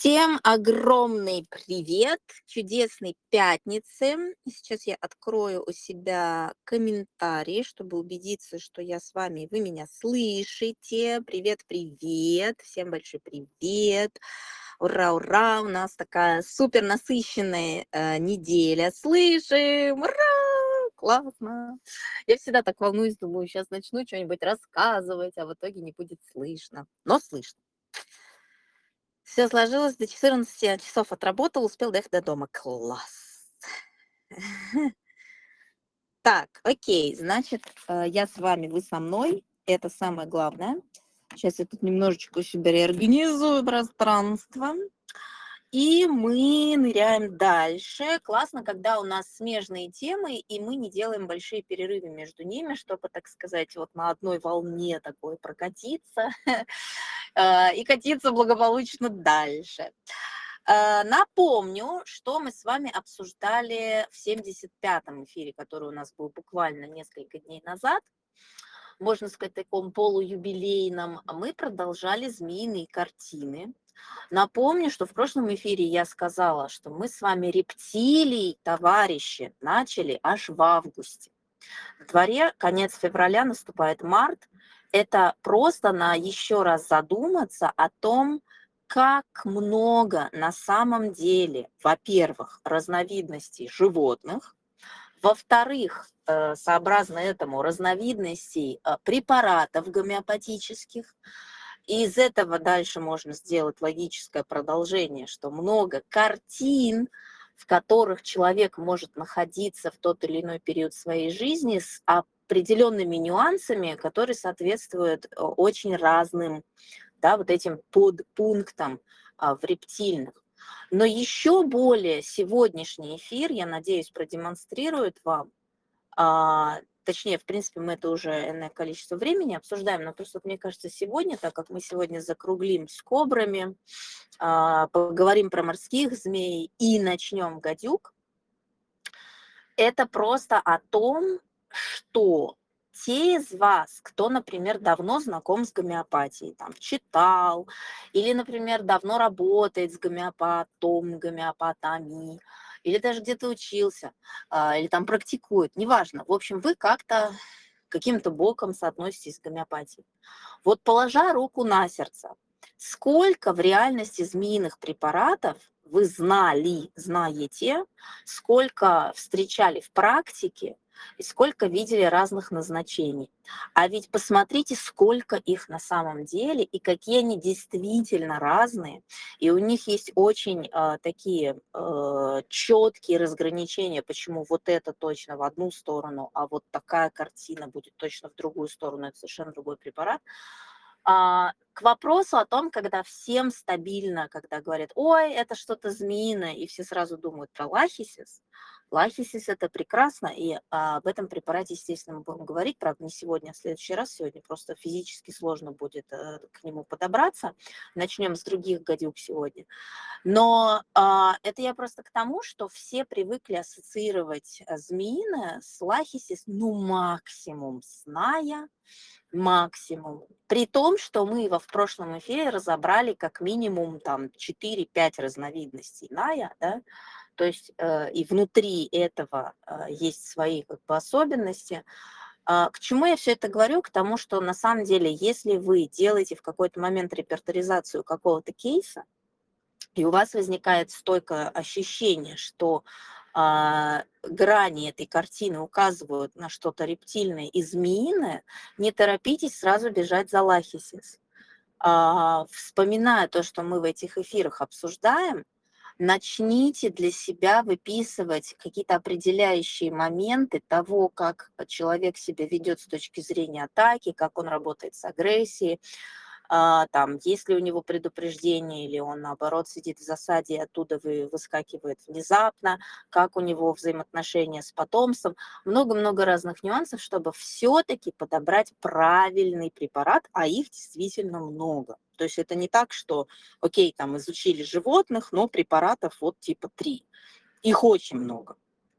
Всем огромный привет, чудесной пятницы. Сейчас я открою у себя комментарии, чтобы убедиться, что я с вами, вы меня слышите. Привет, привет, всем большой привет. Ура, ура, у нас такая супер насыщенная неделя. Слышим, ура, классно. Я всегда так волнуюсь, думаю, сейчас начну что-нибудь рассказывать, а в итоге не будет слышно. Но слышно. Все сложилось, до 14 часов отработал, успел доехать до дома. Класс. Так, окей, значит, я с вами, вы со мной. Это самое главное. Сейчас я тут немножечко себе реорганизую пространство. И мы ныряем дальше. Классно, когда у нас смежные темы, и мы не делаем большие перерывы между ними, чтобы, так сказать, вот на одной волне такой прокатиться и катиться благополучно дальше. Напомню, что мы с вами обсуждали в 75-м эфире, который у нас был буквально несколько дней назад. Можно сказать, таком полуюбилейном. Мы продолжали змеиные картины. Напомню, что в прошлом эфире я сказала, что мы с вами рептилий, товарищи, начали аж в августе. На дворе конец февраля, наступает март. Это просто на еще раз задуматься о том, как много на самом деле, во-первых, разновидностей животных, во-вторых, сообразно этому, разновидностей препаратов гомеопатических. И из этого дальше можно сделать логическое продолжение, что много картин, в которых человек может находиться в тот или иной период своей жизни с определенными нюансами, которые соответствуют очень разным, да, вот этим подпунктам в рептильных. Но еще более сегодняшний эфир, я надеюсь, продемонстрирует вам, точнее, в принципе, мы это уже энное количество времени обсуждаем, но просто, мне кажется, сегодня, так как мы сегодня закруглим с кобрами, поговорим про морских змей и начнем гадюк, это просто о том, что те из вас, кто, например, давно знаком с гомеопатией, там, читал, или, например, давно работает с гомеопатом, гомеопатами, или даже где-то учился, или там практикует, неважно. В общем, вы как-то каким-то боком соотноситесь с гомеопатией. Вот положа руку на сердце, сколько в реальности змеиных препаратов вы знаете, сколько встречали в практике и сколько видели разных назначений. А ведь посмотрите, сколько их на самом деле и какие они действительно разные. И у них есть очень такие четкие разграничения, почему вот это точно в одну сторону, а вот такая картина будет точно в другую сторону, это совершенно другой препарат. К вопросу о том, когда всем стабильно, когда говорят, ой, это что-то змеиное, и все сразу думают про лахисис. Лахисис – это прекрасно, и об этом препарате, естественно, мы будем говорить, правда, не сегодня, а в следующий раз. Сегодня просто физически сложно будет к нему подобраться. Начнем с других гадюк сегодня. Но это я просто к тому, что все привыкли ассоциировать змеиное с лахисис, ну, максимум с ная, максимум. При том, что мы его в прошлом эфире разобрали как минимум там 4-5 разновидностей ная, да, то есть и внутри этого есть свои как бы особенности. К чему я все это говорю? К тому, что на самом деле, если вы делаете в какой-то момент репертуаризацию какого-то кейса, и у вас возникает стойкое ощущение, что грани этой картины указывают на что-то рептильное и змеиное, не торопитесь сразу бежать за лахисис. Вспоминая то, что мы в этих эфирах обсуждаем, начните для себя выписывать какие-то определяющие моменты того, как человек себя ведет с точки зрения атаки, как он работает с агрессией, там, есть ли у него предупреждение, или он, наоборот, сидит в засаде, и оттуда выскакивает внезапно, как у него взаимоотношения с потомством. Много-много разных нюансов, чтобы все-таки подобрать правильный препарат, а их действительно много. То есть это не так, что, окей, там изучили животных, но препаратов вот типа 3. Их очень много.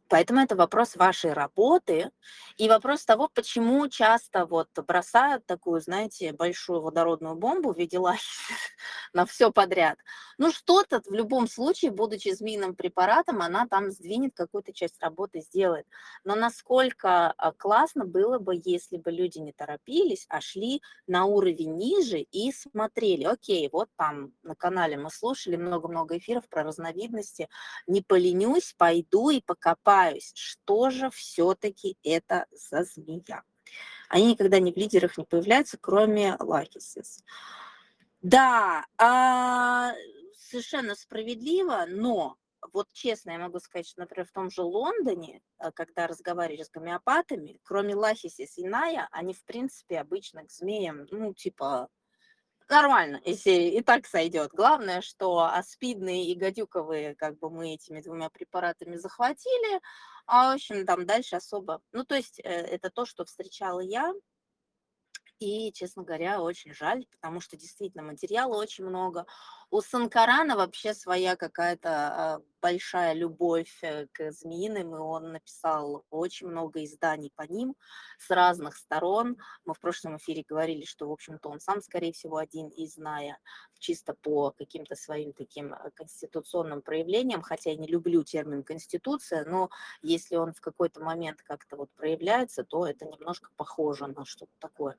Поэтому это вопрос вашей работы и вопрос того, почему часто вот бросают такую, знаете, большую водородную бомбу в виде лахи на все подряд. Ну, что-то в любом случае, будучи змеиным препаратом, она там сдвинет какую-то часть работы, сделает. Но насколько классно было бы, если бы люди не торопились, а шли на уровень ниже и смотрели. Окей, вот там на канале мы слушали много-много эфиров про разновидности, не поленюсь, пойду и покопаюсь, что же все-таки это за змея. Они никогда не в лидерах не появляются, кроме Лахисис. Да, совершенно справедливо, но вот честно я могу сказать, что, например, в том же Лондоне, когда разговаривали с гомеопатами, кроме Лахисис и Ная, они, в принципе, обычно к змеям, ну, типа, нормально, если и так сойдет. Главное, что аспидные и гадюковые, как бы мы этими двумя препаратами захватили, а, в общем, там дальше особо... Ну, то есть это то, что встречала я, и, честно говоря, очень жаль, потому что действительно материала очень много. У Санкарана вообще своя какая-то большая любовь к змеиным, и он написал очень много изданий по ним с разных сторон. Мы в прошлом эфире говорили, что, в общем-то, он сам, скорее всего, один из Ная, чисто по каким-то своим таким конституционным проявлениям, хотя я не люблю термин «конституция», но если он в какой-то момент как-то вот проявляется, то это немножко похоже на что-то такое.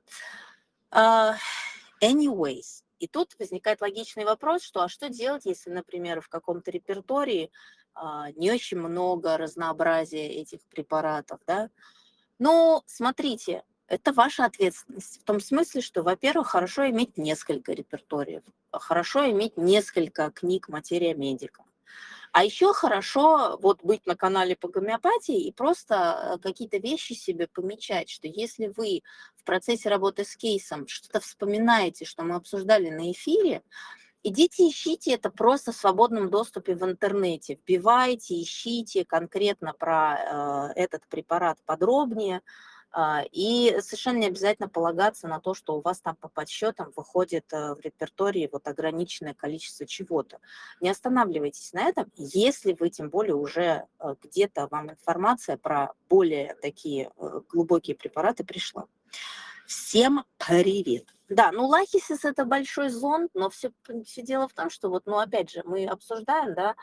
Anyways, и тут возникает логичный вопрос, что а что делать, если, например, в каком-то репертуарии не очень много разнообразия этих препаратов, да? Ну, смотрите, это ваша ответственность. В том смысле, что, во-первых, хорошо иметь несколько репертуариев, хорошо иметь несколько книг «Материя медика». А еще хорошо вот быть на канале по гомеопатии и просто какие-то вещи себе помечать, что если вы в процессе работы с кейсом что-то вспоминаете, что мы обсуждали на эфире, идите ищите это просто в свободном доступе в интернете, вбивайте, ищите конкретно про этот препарат подробнее, и совершенно не обязательно полагаться на то, что у вас там по подсчетам выходит в репертуаре вот ограниченное количество чего-то. Не останавливайтесь на этом, если вы тем более уже где-то вам информация про более такие глубокие препараты пришла. Всем привет! Да, ну лахисис это большой зонт, но все дело в том, что вот, ну опять же, мы обсуждаем, да,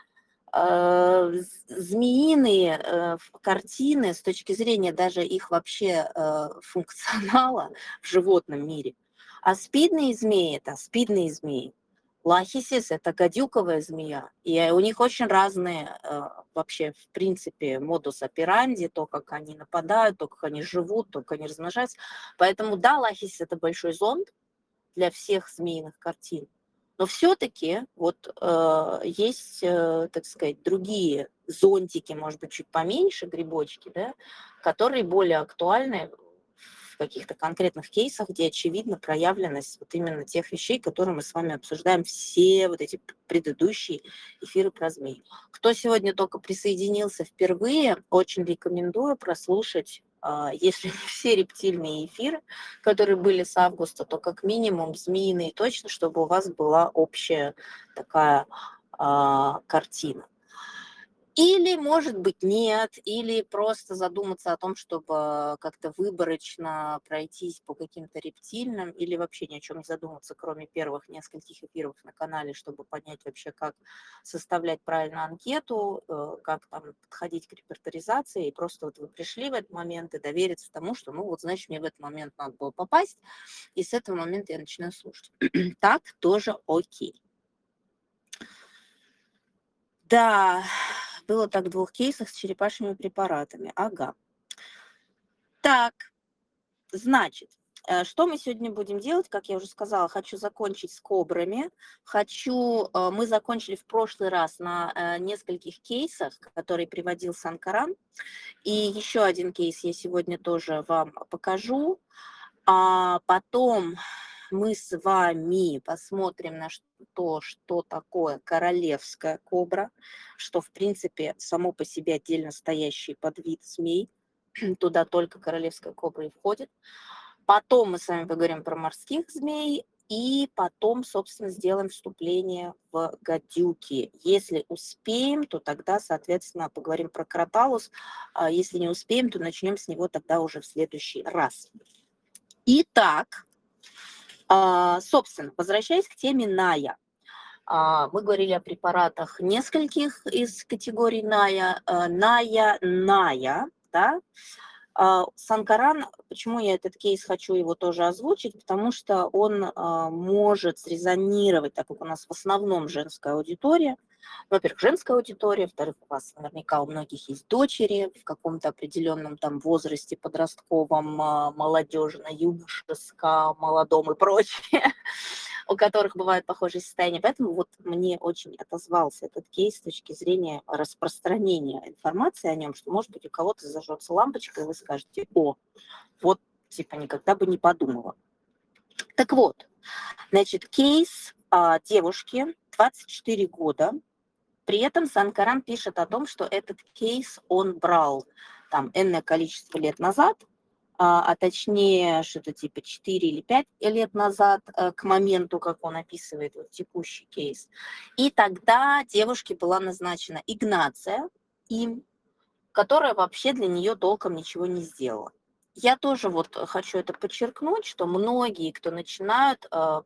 змеиные картины с точки зрения даже их вообще функционала в животном мире. Аспидные змеи – это аспидные змеи. Лахисис – это гадюковая змея. И у них очень разные вообще, в принципе, модус операнди, то, как они нападают, то, как они живут, то, как они размножаются. Поэтому да, лахисис – это большой зонд для всех змеиных картин. Но все-таки вот есть, так сказать, другие зонтики, может быть, чуть поменьше, грибочки, да, которые более актуальны в каких-то конкретных кейсах, где очевидно проявленность вот именно тех вещей, которые мы с вами обсуждаем все вот эти предыдущие эфиры про змей. Кто сегодня только присоединился впервые, очень рекомендую прослушать, если не все рептильные эфиры, которые были с августа, то как минимум змеиные точно, чтобы у вас была общая такая картина. Или, может быть, нет, или просто задуматься о том, чтобы как-то выборочно пройтись по каким-то рептильным, или вообще ни о чем не задуматься, кроме первых нескольких эфиров на канале, чтобы понять вообще, как составлять правильно анкету, как там подходить к репертуаризации, и просто вот вы пришли в этот момент и довериться тому, что, ну вот, значит, мне в этот момент надо было попасть, и с этого момента я начинаю слушать. Так тоже окей. Да, было так в 2 кейсах с черепашьими препаратами. Ага. Так, значит, что мы сегодня будем делать? Как я уже сказала, хочу закончить с кобрами. Мы закончили в прошлый раз на нескольких кейсах, которые приводил Санкаран. И еще один кейс я сегодня тоже вам покажу. А потом мы с вами посмотрим на то, что такое королевская кобра, что, в принципе, само по себе отдельно стоящий подвид змей. Туда только королевская кобра и входит. Потом мы с вами поговорим про морских змей. и потом, собственно, сделаем вступление в гадюки. Если успеем, то тогда, соответственно, поговорим про кроталус. Если не успеем, то начнем с него тогда уже в следующий раз. Итак, собственно, возвращаясь к теме ная. Мы говорили о препаратах нескольких из категорий ная. Ная, да? Санкаран, почему я этот кейс хочу его тоже озвучить, потому что он может срезонировать, так как у нас в основном женская аудитория. Во-первых, женская аудитория, во-вторых, у вас наверняка у многих есть дочери в каком-то определенном там возрасте подростковом, молодежно-юношеском, молодом и прочее, у которых бывают похожие состояния. Поэтому вот мне очень отозвался этот кейс с точки зрения распространения информации о нем, что, может быть, у кого-то зажжется лампочка, и вы скажете: о, вот, типа, никогда бы не подумала. Так вот, значит, кейс девушки, 24 года. При этом Санкаран пишет о том, что этот кейс он брал там энное количество лет назад, точнее что-то типа 4 или 5 лет назад, к моменту, как он описывает вот текущий кейс. И тогда девушке была назначена Игнация им, которая вообще для нее толком ничего не сделала. Я тоже вот хочу это подчеркнуть, что многие, кто начинают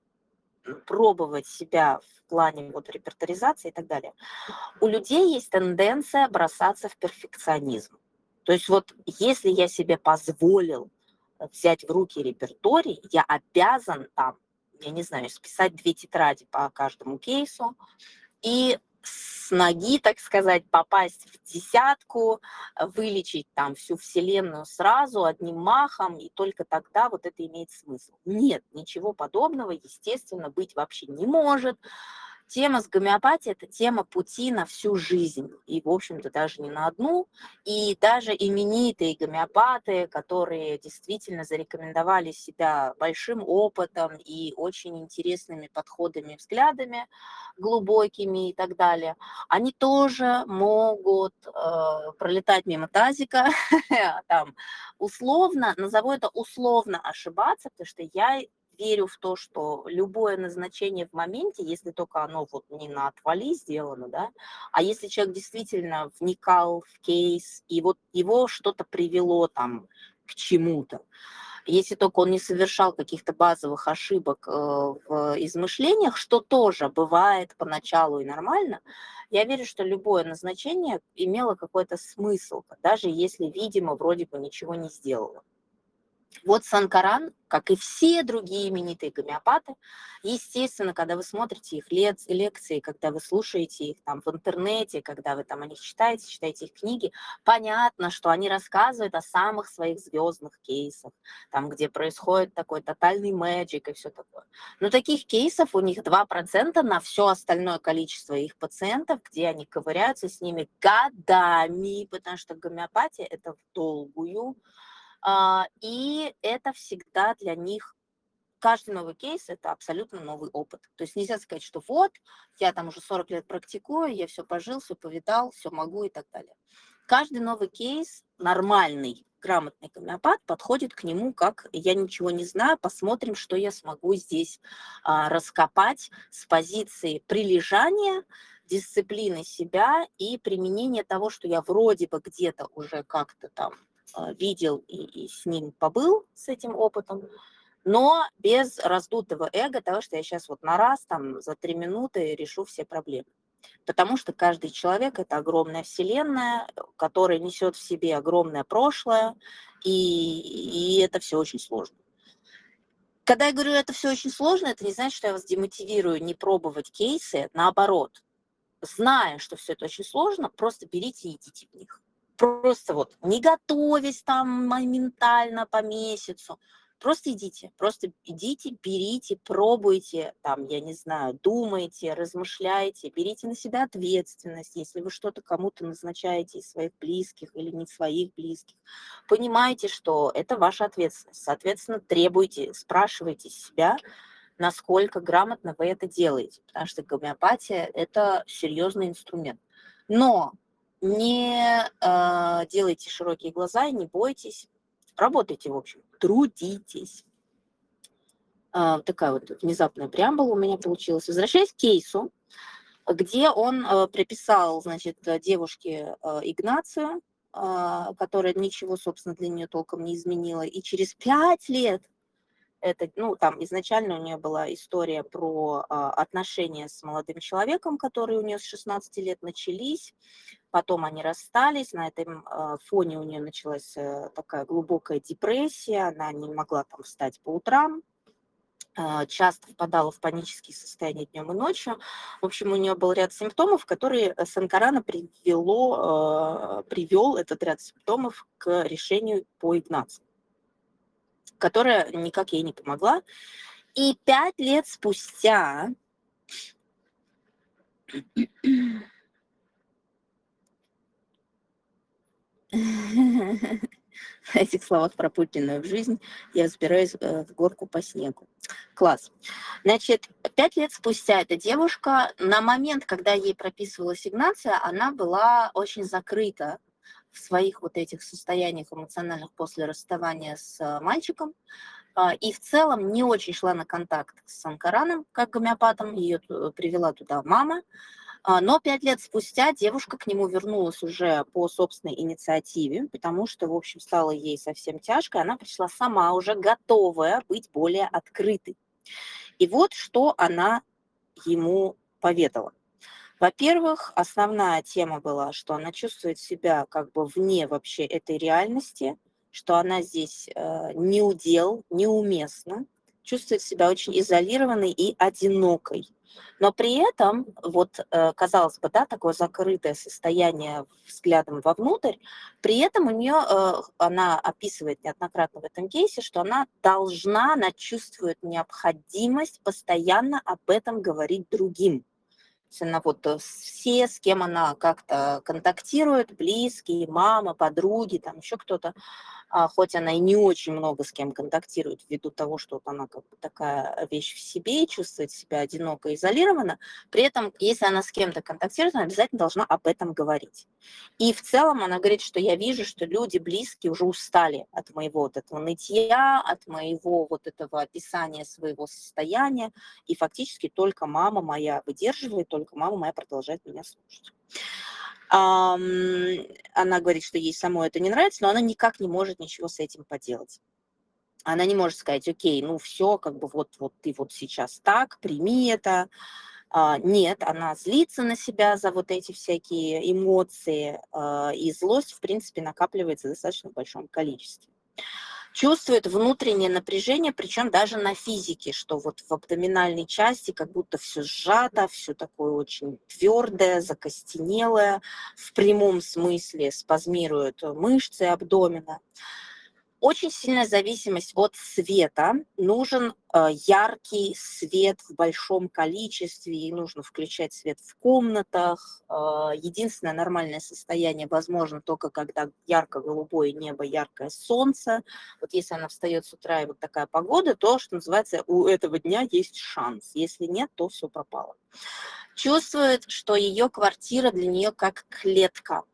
пробовать себя в плане вот репертуаризации и так далее, у людей есть тенденция бросаться в перфекционизм. То есть вот если я себе позволил взять в руки репертуарий, я обязан там, я не знаю, списать 2 тетради по каждому кейсу и с ноги, так сказать, попасть в десятку, вылечить там всю вселенную сразу одним махом, и только тогда вот это имеет смысл. Нет, ничего подобного, естественно, быть вообще не может. Тема с гомеопатией – это тема пути на всю жизнь, и, в общем-то, даже не на одну. И даже именитые гомеопаты, которые действительно зарекомендовали себя большим опытом и очень интересными подходами, взглядами, глубокими и так далее, они тоже могут пролетать мимо тазика, там, условно, назову это условно ошибаться, потому что я верю в то, что любое назначение в моменте, если только оно вот не на отвали сделано, да, а если человек действительно вникал в кейс, и вот его что-то привело там к чему-то, если только он не совершал каких-то базовых ошибок в измышлениях, что тоже бывает поначалу и нормально, я верю, что любое назначение имело какой-то смысл, даже если, видимо, вроде бы ничего не сделало. Вот Санкаран, как и все другие именитые гомеопаты, естественно, когда вы смотрите их лекции, когда вы слушаете их там в интернете, когда вы там о них читаете их книги, понятно, что они рассказывают о самых своих звездных кейсах, там, где происходит такой тотальный мэджик и все такое. Но таких кейсов у них 2% на все остальное количество их пациентов, где они ковыряются с ними годами, потому что гомеопатия – это в долгую. И это всегда для них, каждый новый кейс – это абсолютно новый опыт. То есть нельзя сказать, что вот, я там уже 40 лет практикую, я все пожил, все повидал, все могу и так далее. Каждый новый кейс, нормальный, грамотный гомеопат подходит к нему как «я ничего не знаю, посмотрим, что я смогу здесь раскопать с позиции прилежания, дисциплины себя и применения того, что я вроде бы где-то уже как-то там видел и с ним побыл, с этим опытом, но без раздутого эго того, что я сейчас вот на раз, там, за 3 минуты решу все проблемы. Потому что каждый человек – это огромная вселенная, которая несет в себе огромное прошлое, и это все очень сложно. Когда я говорю, это все очень сложно, это не значит, что я вас демотивирую не пробовать кейсы, наоборот. Зная, что все это очень сложно, просто берите и идите в них. Просто вот не готовясь там моментально по месяцу, просто идите, берите, пробуйте, там, я не знаю, думайте, размышляйте, берите на себя ответственность, если вы что-то кому-то назначаете из своих близких или не своих близких. Понимайте, что это ваша ответственность, соответственно, требуйте, спрашивайте себя, насколько грамотно вы это делаете, потому что гомеопатия – это серьезный инструмент. Но не делайте широкие глаза и не бойтесь, работайте, в общем, трудитесь. Такая вот внезапная преамбула у меня получилась. Возвращаясь к кейсу, где он приписал, значит, девушке Игнацию, которая ничего, собственно, для нее толком не изменила. И через 5 лет, это, ну, там изначально у нее была история про отношения с молодым человеком, которые у нее с 16 лет начались. Потом они расстались, на этом фоне у нее началась такая глубокая депрессия, она не могла там встать по утрам, часто впадала в панические состояния днем и ночью. В общем, у нее был ряд симптомов, которые Санкарана привел этот ряд симптомов к решению по Игнацию, которая никак ей не помогла. И 5 лет спустя на этих словах про Путина в жизнь я взбираюсь в горку по снегу. Класс. Значит, 5 лет спустя эта девушка, на момент, когда ей прописывалась Игнация, она была очень закрыта в своих вот этих состояниях эмоциональных после расставания с мальчиком, и в целом не очень шла на контакт с Санкараном, как гомеопатом, ее привела туда мама, но 5 лет спустя девушка к нему вернулась уже по собственной инициативе, потому что, в общем, стало ей совсем тяжко, и она пришла сама, уже готовая быть более открытой. И вот что она ему поведала. Во-первых, основная тема была, что она чувствует себя как бы вне вообще этой реальности, что она здесь не удел, неуместна, чувствует себя очень изолированной и одинокой. Но при этом, вот, казалось бы, да, такое закрытое состояние взглядом вовнутрь, при этом у нее, она описывает неоднократно в этом кейсе, что она чувствует необходимость постоянно об этом говорить другим. Она вот все, с кем она как-то контактирует, близкие, мама, подруги, там еще кто-то, хоть она и не очень много с кем контактирует ввиду того, что вот она как бы такая вещь в себе и чувствует себя одиноко и изолированно, при этом, если она с кем-то контактирует, она обязательно должна об этом говорить. И в целом она говорит, что я вижу, что люди близкие уже устали от моего вот этого нытья, от моего вот этого описания своего состояния, и фактически только мама моя выдерживает, только мама моя продолжает меня слушать. Она говорит, что ей самой это не нравится, но она никак не может ничего с этим поделать. Она не может сказать: окей, ну все, как бы вот ты вот сейчас так, прими это. Нет, она злится на себя за вот эти всякие эмоции, и злость, в принципе, накапливается в достаточно большом количестве. Чувствует внутреннее напряжение, причем даже на физике, что вот в абдоминальной части как будто все сжато, все такое очень твердое, закостенелое, в прямом смысле спазмируют мышцы абдомена. Очень сильная зависимость от света. Нужен яркий свет в большом количестве, и нужно включать свет в комнатах. Единственное нормальное состояние возможно только когда ярко-голубое небо, яркое солнце. Вот если она встает с утра и вот такая погода, то, что называется, у этого дня есть шанс. Если нет, то все пропало. Чувствует, что ее квартира для нее как клетка.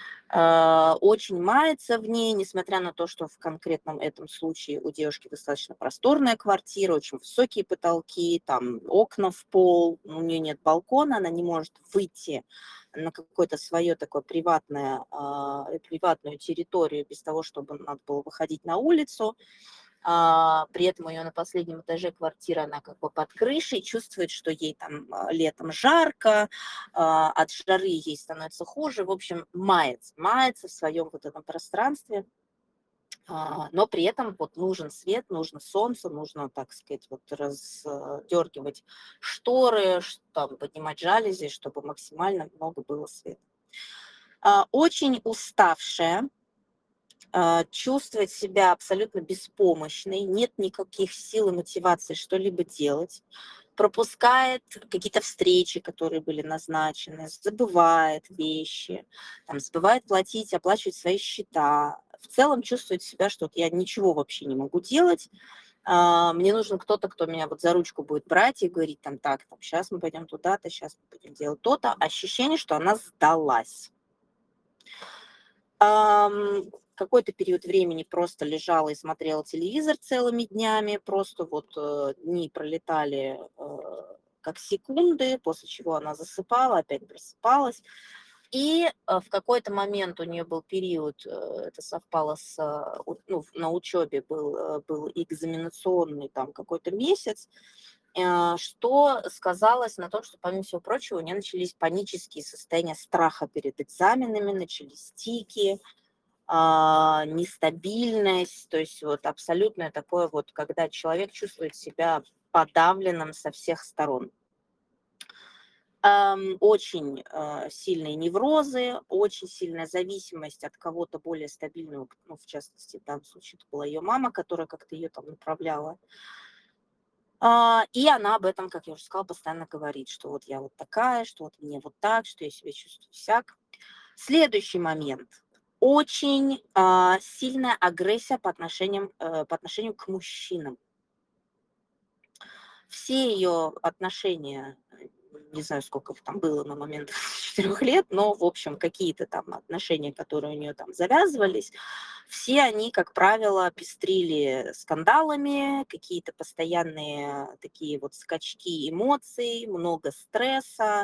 Очень мается в ней, несмотря на то, что в конкретном этом случае у девушки достаточно просторная квартира, очень высокие потолки, там окна в пол, у нее нет балкона, она не может выйти на какое-то свое такое приватную территорию без того, чтобы надо было выходить на улицу. При этом у нее на последнем этаже квартира, она как бы под крышей, чувствует, что ей там летом жарко, от жары ей становится хуже, в общем, мается в своем вот этом пространстве, но при этом вот нужен свет, нужно солнце, нужно, так сказать, вот раздергивать шторы, там, поднимать жалюзи, чтобы максимально много было света. Очень уставшая, чувствовать себя абсолютно беспомощной, нет никаких сил и мотивации что-либо делать, пропускает какие-то встречи, которые были назначены, забывает вещи, там, забывает платить, оплачивать свои счета. В целом чувствует себя, что вот я ничего вообще не могу делать, мне нужен кто-то, кто меня вот за ручку будет брать и говорить там: так, там, сейчас мы пойдем туда-то, сейчас мы будем делать то-то. Ощущение, что она сдалась. какой-то период времени просто лежала и смотрела телевизор целыми днями, просто вот дни пролетали как секунды, после чего она засыпала, опять просыпалась. И в какой-то момент у нее был период, это совпало с, ну, на учебе был экзаменационный там какой-то месяц, что сказалось на том, что, помимо всего прочего, у нее начались панические состояния страха перед экзаменами, начались тики, нестабильность, то есть вот абсолютное такое вот, когда человек чувствует себя подавленным со всех сторон. Очень сильные неврозы, очень сильная зависимость от кого-то более стабильного, ну, в частности, в данном случае это была ее мама, которая как-то ее там направляла. И она об этом, как я уже сказала, постоянно говорит, что вот я вот такая, что вот мне вот так, что я себя чувствую всяк. Следующий момент. Очень сильная агрессия по отношению к мужчинам. Все ее отношения, не знаю, сколько их там было на момент 4 лет, но, в общем, какие-то там отношения, которые у нее там завязывались, все они, как правило, пестрили скандалами, какие-то постоянные такие вот скачки эмоций, много стресса,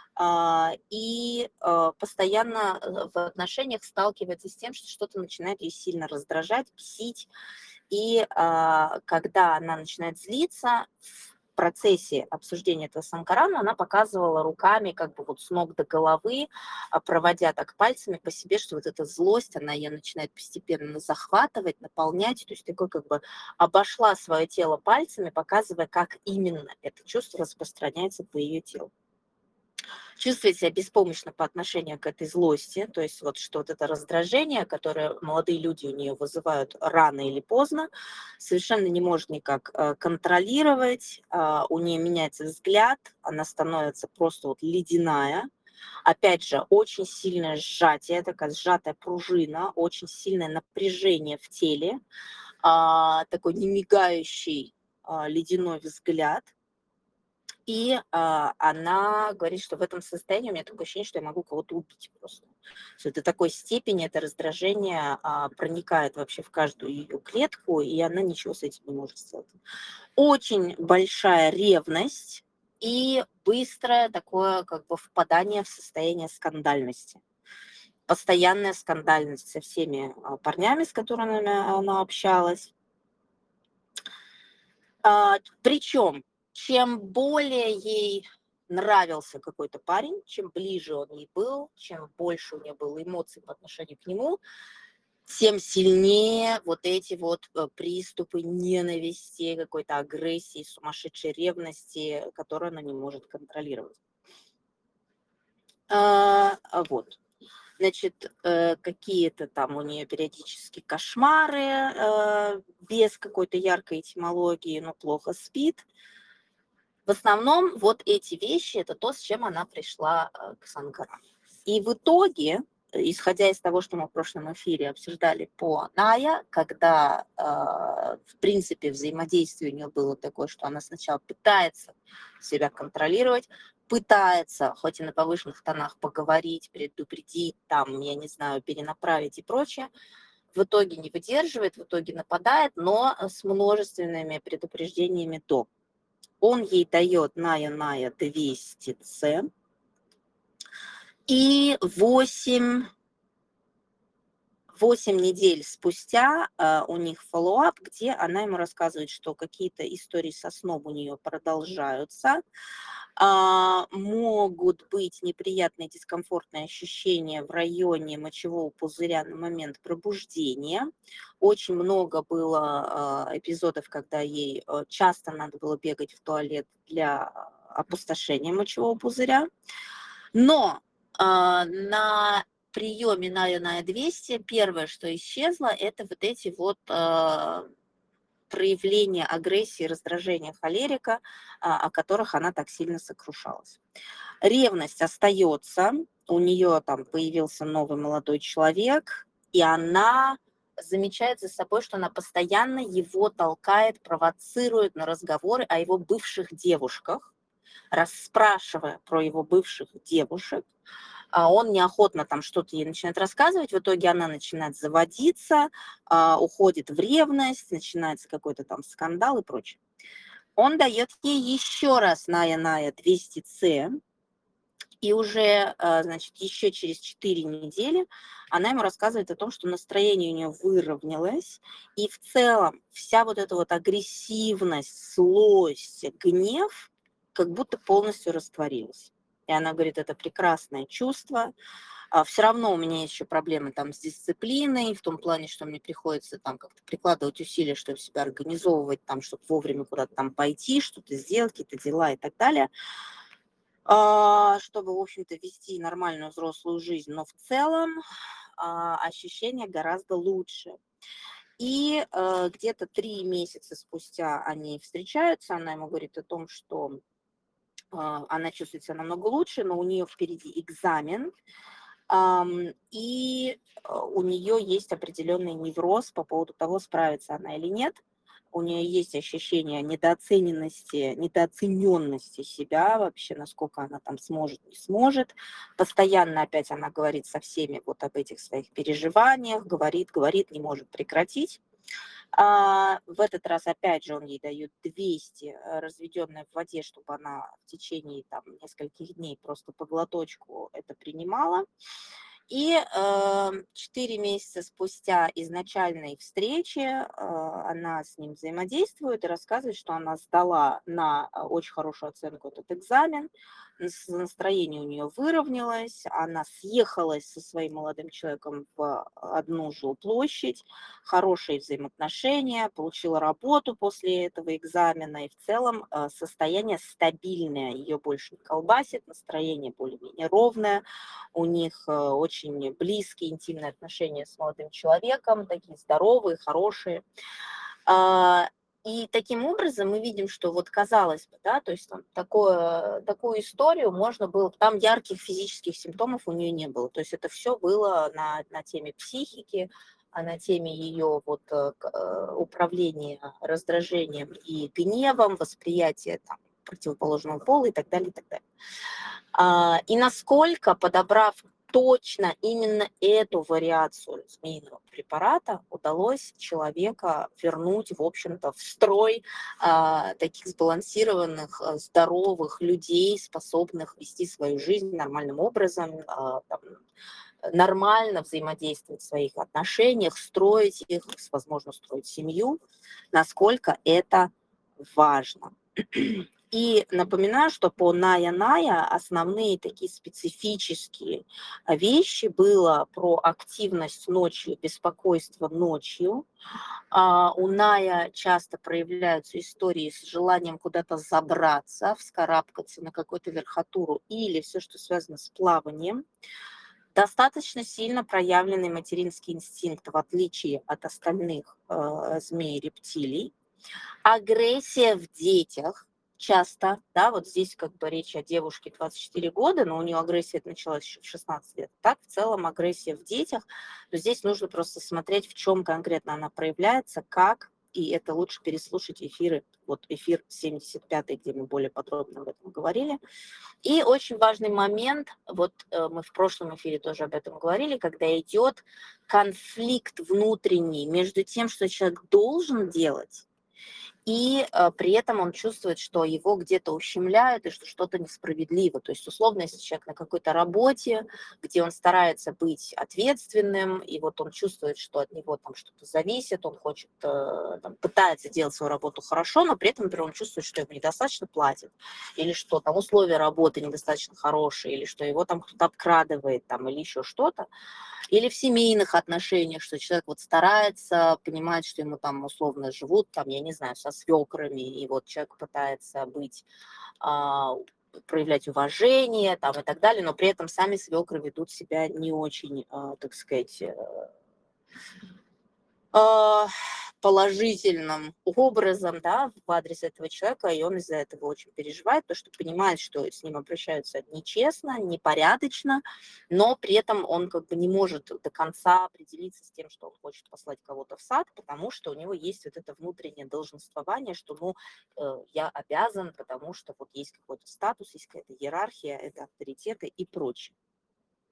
и постоянно в отношениях сталкивается с тем, что что-то начинает ее сильно раздражать, бесить. И когда она начинает злиться, в процессе обсуждения этого санкарана она показывала руками как бы вот с ног до головы, проводя так пальцами по себе, что вот эта злость, она ее начинает постепенно захватывать, наполнять. То есть такой как бы обошла свое тело пальцами, показывая, как именно это чувство распространяется по ее телу. Чувствует себя беспомощно по отношению к этой злости, то есть вот что вот это раздражение, которое молодые люди у нее вызывают рано или поздно, совершенно не может никак контролировать, у нее меняется взгляд, она становится просто вот ледяная. Опять же, очень сильное сжатие, такая сжатая пружина, очень сильное напряжение в теле, такой немигающий ледяной взгляд. И она говорит, что в этом состоянии у меня такое ощущение, что я могу кого-то убить просто. Что до такой степени это раздражение проникает вообще в каждую ее клетку, и она ничего с этим не может сделать. Очень большая ревность и быстрое такое как бы впадание в состояние скандальности. Постоянная скандальность со всеми парнями, с которыми она общалась. Причем, чем более ей нравился какой-то парень, чем ближе он ей был, чем больше у нее было эмоций по отношению к нему, тем сильнее вот эти вот приступы ненависти, какой-то агрессии, сумасшедшей ревности, которую она не может контролировать. Вот. Значит, какие-то там у нее периодически кошмары без какой-то яркой этимологии, но плохо спит. В основном вот эти вещи – это то, с чем она пришла к санкарану. И в итоге, исходя из того, что мы в прошлом эфире обсуждали по Ная, когда, в принципе, взаимодействие у нее было такое, что она сначала пытается себя контролировать, пытается, хоть и на повышенных тонах, поговорить, предупредить, там, я не знаю, перенаправить и прочее, в итоге не выдерживает, в итоге нападает, но с множественными предупреждениями до. Он ей дает Ная 200С, и 8 недель спустя у них фоллоуап, где она ему рассказывает, что какие-то истории со сном у нее продолжаются, могут быть неприятные дискомфортные ощущения в районе мочевого пузыря на момент пробуждения. Очень много было эпизодов, когда ей часто надо было бегать в туалет для опустошения мочевого пузыря. Но на приеме на 200 первое, что исчезло, это вот эти вот проявления агрессии, раздражения холерика, о которых она так сильно сокрушалась. Ревность остается, у нее там появился новый молодой человек, и она замечает за собой, что она постоянно его толкает, провоцирует на разговоры о его бывших девушках, расспрашивая про его бывших девушек, а он неохотно там что-то ей начинает рассказывать, в итоге она начинает заводиться, уходит в ревность, начинается какой-то там скандал и прочее. Он дает ей еще раз Ная-Ная 200С, и уже, значит, еще через 4 недели она ему рассказывает о том, что настроение у нее выровнялось, и в целом вся вот эта вот агрессивность, злость, гнев как будто полностью растворились. И она говорит, это прекрасное чувство. Все равно у меня есть еще проблемы там с дисциплиной, в том плане, что мне приходится там как-то прикладывать усилия, чтобы себя организовывать, там, чтобы вовремя куда-то там пойти, что-то сделать, какие-то дела и так далее, чтобы, в общем-то, вести нормальную взрослую жизнь. Но в целом ощущения гораздо лучше. И где-то 3 месяца спустя они встречаются, она ему говорит о том, что она чувствует себя намного лучше, но у нее впереди экзамен, и у нее есть определенный невроз по поводу того, справится она или нет. У нее есть ощущение недооцененности, недооцененности себя вообще, насколько она там сможет, не сможет. Постоянно опять она говорит со всеми вот об этих своих переживаниях, говорит, не может прекратить. В этот раз, опять же, он ей дает 200, разведенное в воде, чтобы она в течение там нескольких дней просто по глоточку это принимала. И 4 месяца спустя изначальной встречи она с ним взаимодействует и рассказывает, что она сдала на очень хорошую оценку этот экзамен, настроение у нее выровнялось, она съехалась со своим молодым человеком в одну жилплощадь, хорошие взаимоотношения, получила работу после этого экзамена, и в целом состояние стабильное, ее больше не колбасит, настроение более-менее ровное, у них очень близкие, интимные отношения с молодым человеком, такие здоровые, хорошие. И таким образом мы видим, что вот казалось бы, да, то есть там такую историю можно было, там ярких физических симптомов у нее не было, то есть это все было на теме психики, на теме ее вот управления раздражением и гневом, восприятия там, противоположного пола и так далее, и так далее. И насколько, подобрав точно именно эту вариацию змеиного препарата, удалось человека вернуть, в общем-то, в строй таких сбалансированных, здоровых людей, способных вести свою жизнь нормальным образом, там, нормально взаимодействовать в своих отношениях, строить их, возможно, строить семью, насколько это важно. И напоминаю, что по Ная-Ная основные такие специфические вещи было про активность ночью, беспокойство ночью. У Ная часто проявляются истории с желанием куда-то забраться, вскарабкаться на какую-то верхотуру или все, что связано с плаванием. Достаточно сильно проявленный материнский инстинкт, в отличие от остальных змей и рептилий. Агрессия в детях часто, да, вот здесь как бы речь о девушке 24 года, но у нее агрессия началась еще в 16 лет. Так, в целом агрессия в детях, но здесь нужно просто смотреть, в чем конкретно она проявляется, как, и это лучше переслушать эфиры, вот эфир 75-й, где мы более подробно об этом говорили. И очень важный момент, вот мы в прошлом эфире тоже об этом говорили, когда идет конфликт внутренний между тем, что человек должен делать, и при этом он чувствует, что его где-то ущемляют и что что-то несправедливо. То есть, условно, если человек на какой-то работе, где он старается быть ответственным, и вот он чувствует, что от него там что-то зависит, он хочет, там, пытается делать свою работу хорошо, но при этом, например, он чувствует, что ему недостаточно платят, или что там условия работы недостаточно хорошие, или что его там кто-то обкрадывает, там, или еще что-то. Или в семейных отношениях, что человек вот старается, понимает, что ему там условно живут, там, я не знаю, со свекрами, и вот человек пытается быть, а, проявлять уважение там и так далее, но при этом сами свекры ведут себя не очень, так сказать, а, положительным образом, да, в адрес этого человека, и он из-за этого очень переживает, потому что понимает, что с ним обращаются нечестно, непорядочно, но при этом он как бы не может до конца определиться с тем, что он хочет послать кого-то в сад, потому что у него есть вот это внутреннее долженствование, что, ну, я обязан, потому что вот есть какой-то статус, есть какая-то иерархия, это авторитеты и прочее.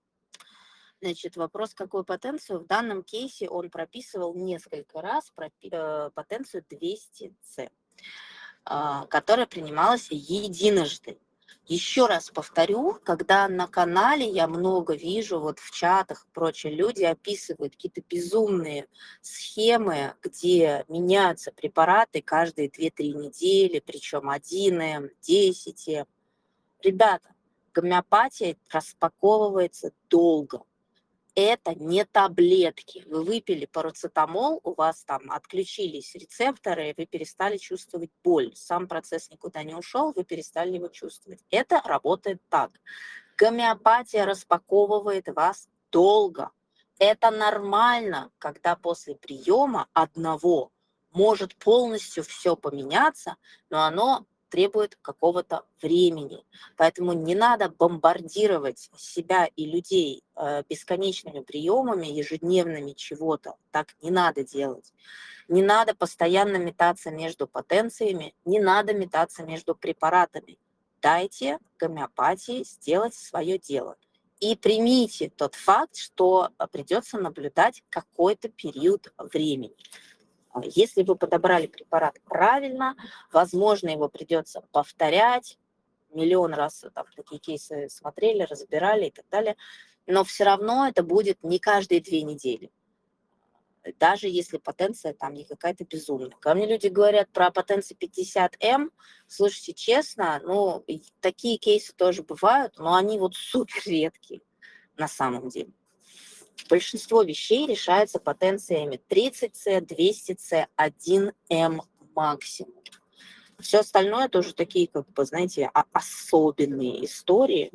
Значит, вопрос, какую потенцию. В данном кейсе он прописывал несколько раз потенцию 200С, которая принималась единожды. Еще раз повторю, когда на канале я много вижу, вот в чатах и прочее, люди описывают какие-то безумные схемы, где меняются препараты каждые 2-3 недели, причем 1М, 10М. Ребята, гомеопатия распаковывается долго. Это не таблетки. Вы выпили парацетамол, у вас там отключились рецепторы, вы перестали чувствовать боль. Сам процесс никуда не ушел, вы перестали его чувствовать. Это работает так. Гомеопатия распаковывает вас долго. Это нормально, когда после приема одного может полностью все поменяться, но оно требует какого-то времени. Поэтому не надо бомбардировать себя и людей бесконечными приемами, ежедневными чего-то. Так не надо делать. Не надо постоянно метаться между потенциями, не надо метаться между препаратами. Дайте гомеопатии сделать свое дело. И примите тот факт, что придется наблюдать какой-то период времени. Если вы подобрали препарат правильно, возможно, его придется повторять, миллион раз там такие кейсы смотрели, разбирали и так далее, но все равно это будет не каждые 2 недели, даже если потенция там не какая-то безумная. Ко мне люди говорят про потенцию 50М, слушайте, честно, ну, такие кейсы тоже бывают, но они вот супер редкие на самом деле. Большинство вещей решается потенциями 30С, 200С, 1М максимум. Все остальное тоже такие, как бы, знаете, особенные истории,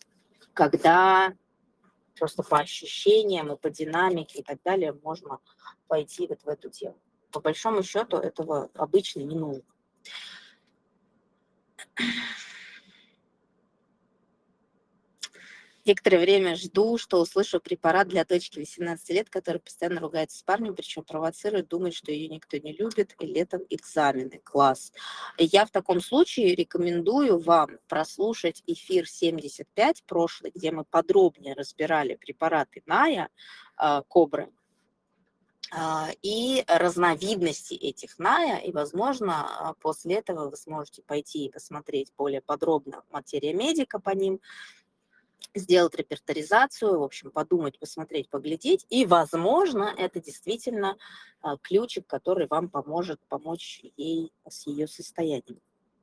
когда просто по ощущениям и по динамике и так далее можно пойти вот в эту тему. По большому счету этого обычно не нужно. Некоторое время жду, что услышу препарат для дочки 18 лет, которая постоянно ругается с парнем, причем провоцирует, думает, что ее никто не любит, и летом экзамены. Класс. Я в таком случае рекомендую вам прослушать эфир 75 прошлый, где мы подробнее разбирали препараты Ная, Кобры, и разновидности этих Ная, и, возможно, после этого вы сможете пойти и посмотреть более подробно материя медика по ним, сделать репертуаризацию, в общем, подумать, посмотреть, поглядеть, и, возможно, это действительно ключик, который вам поможет помочь ей с ее состоянием.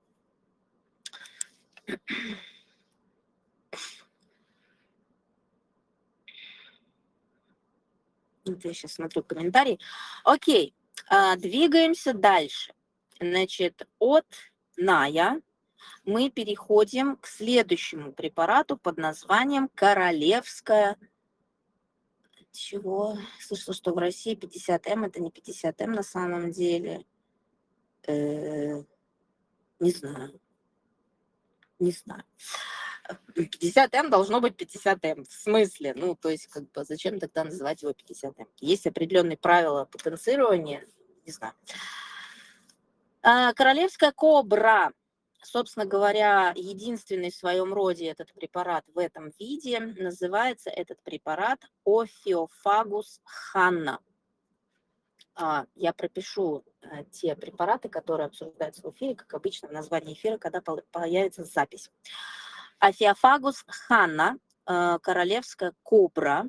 Вот я сейчас смотрю комментарии. Окей, двигаемся дальше. Значит, от Ная мы переходим к следующему препарату под названием королевская... Чего? Слышала, что в России 50М, это не 50М на самом деле. Не знаю. Не знаю. 50М должно быть 50М. В смысле? Ну, то есть, как бы, зачем тогда называть его 50М? Есть определенные правила потенцирования. Не знаю. Королевская кобра. Собственно говоря, единственный в своем роде этот препарат в этом виде. Называется этот препарат Офиофагус ханна. Я пропишу те препараты, которые обсуждаются в эфире, как обычно в названии эфира, когда появится запись. Офиофагус ханна, королевская кобра,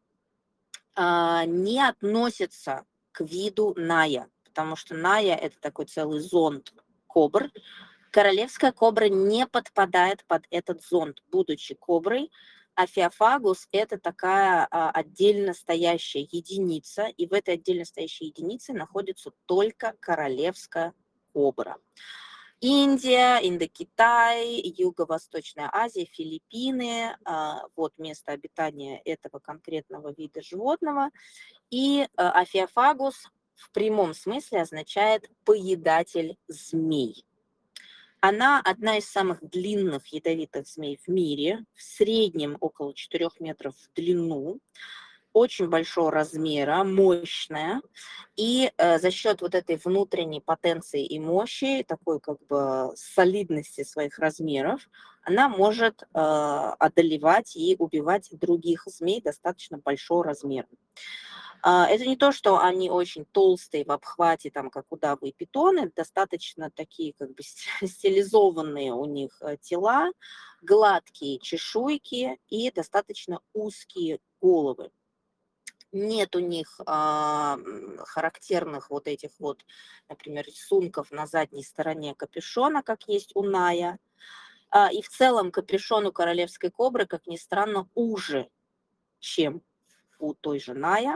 не относится к виду Ная, потому что Ная – это такой целый зонд кобр. Королевская кобра не подпадает под этот зонд, будучи коброй. Офиофагус – это такая отдельно стоящая единица, и в этой отдельно стоящей единице находится только королевская кобра. Индия, Индокитай, Юго-Восточная Азия, Филиппины – вот место обитания этого конкретного вида животного. И офиофагус в прямом смысле означает «поедатель змей». Она одна из самых длинных ядовитых змей в мире, в среднем около 4 метров в длину. очень большого размера, мощная, и за счет вот этой внутренней потенции и мощи, такой как бы солидности своих размеров, она может одолевать и убивать других змей достаточно большого размера. Это не то, что они очень толстые в обхвате, там, как удавы питоны, достаточно такие как бы стилизованные у них тела, гладкие чешуйки и достаточно узкие головы. Нет у них характерных вот этих вот, например, рисунков на задней стороне капюшона, как есть у Ная. И в целом капюшон у королевской кобры, как ни странно, уже, чем у той же Ная.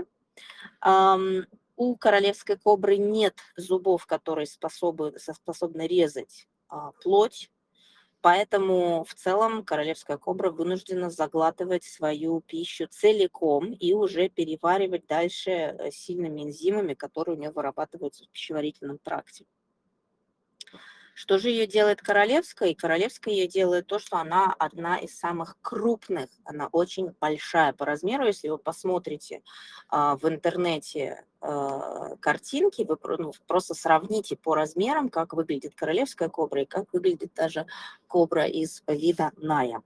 У королевской кобры нет зубов, которые способны резать плоть, поэтому в целом королевская кобра вынуждена заглатывать свою пищу целиком и уже переваривать дальше сильными энзимами, которые у нее вырабатываются в пищеварительном тракте. Что же ее делает королевская? И королевская ее делает то, что она одна из самых крупных, она очень большая по размеру. Если вы посмотрите в интернете картинки, вы просто сравните по размерам, как выглядит королевская кобра и как выглядит даже кобра из вида Ная.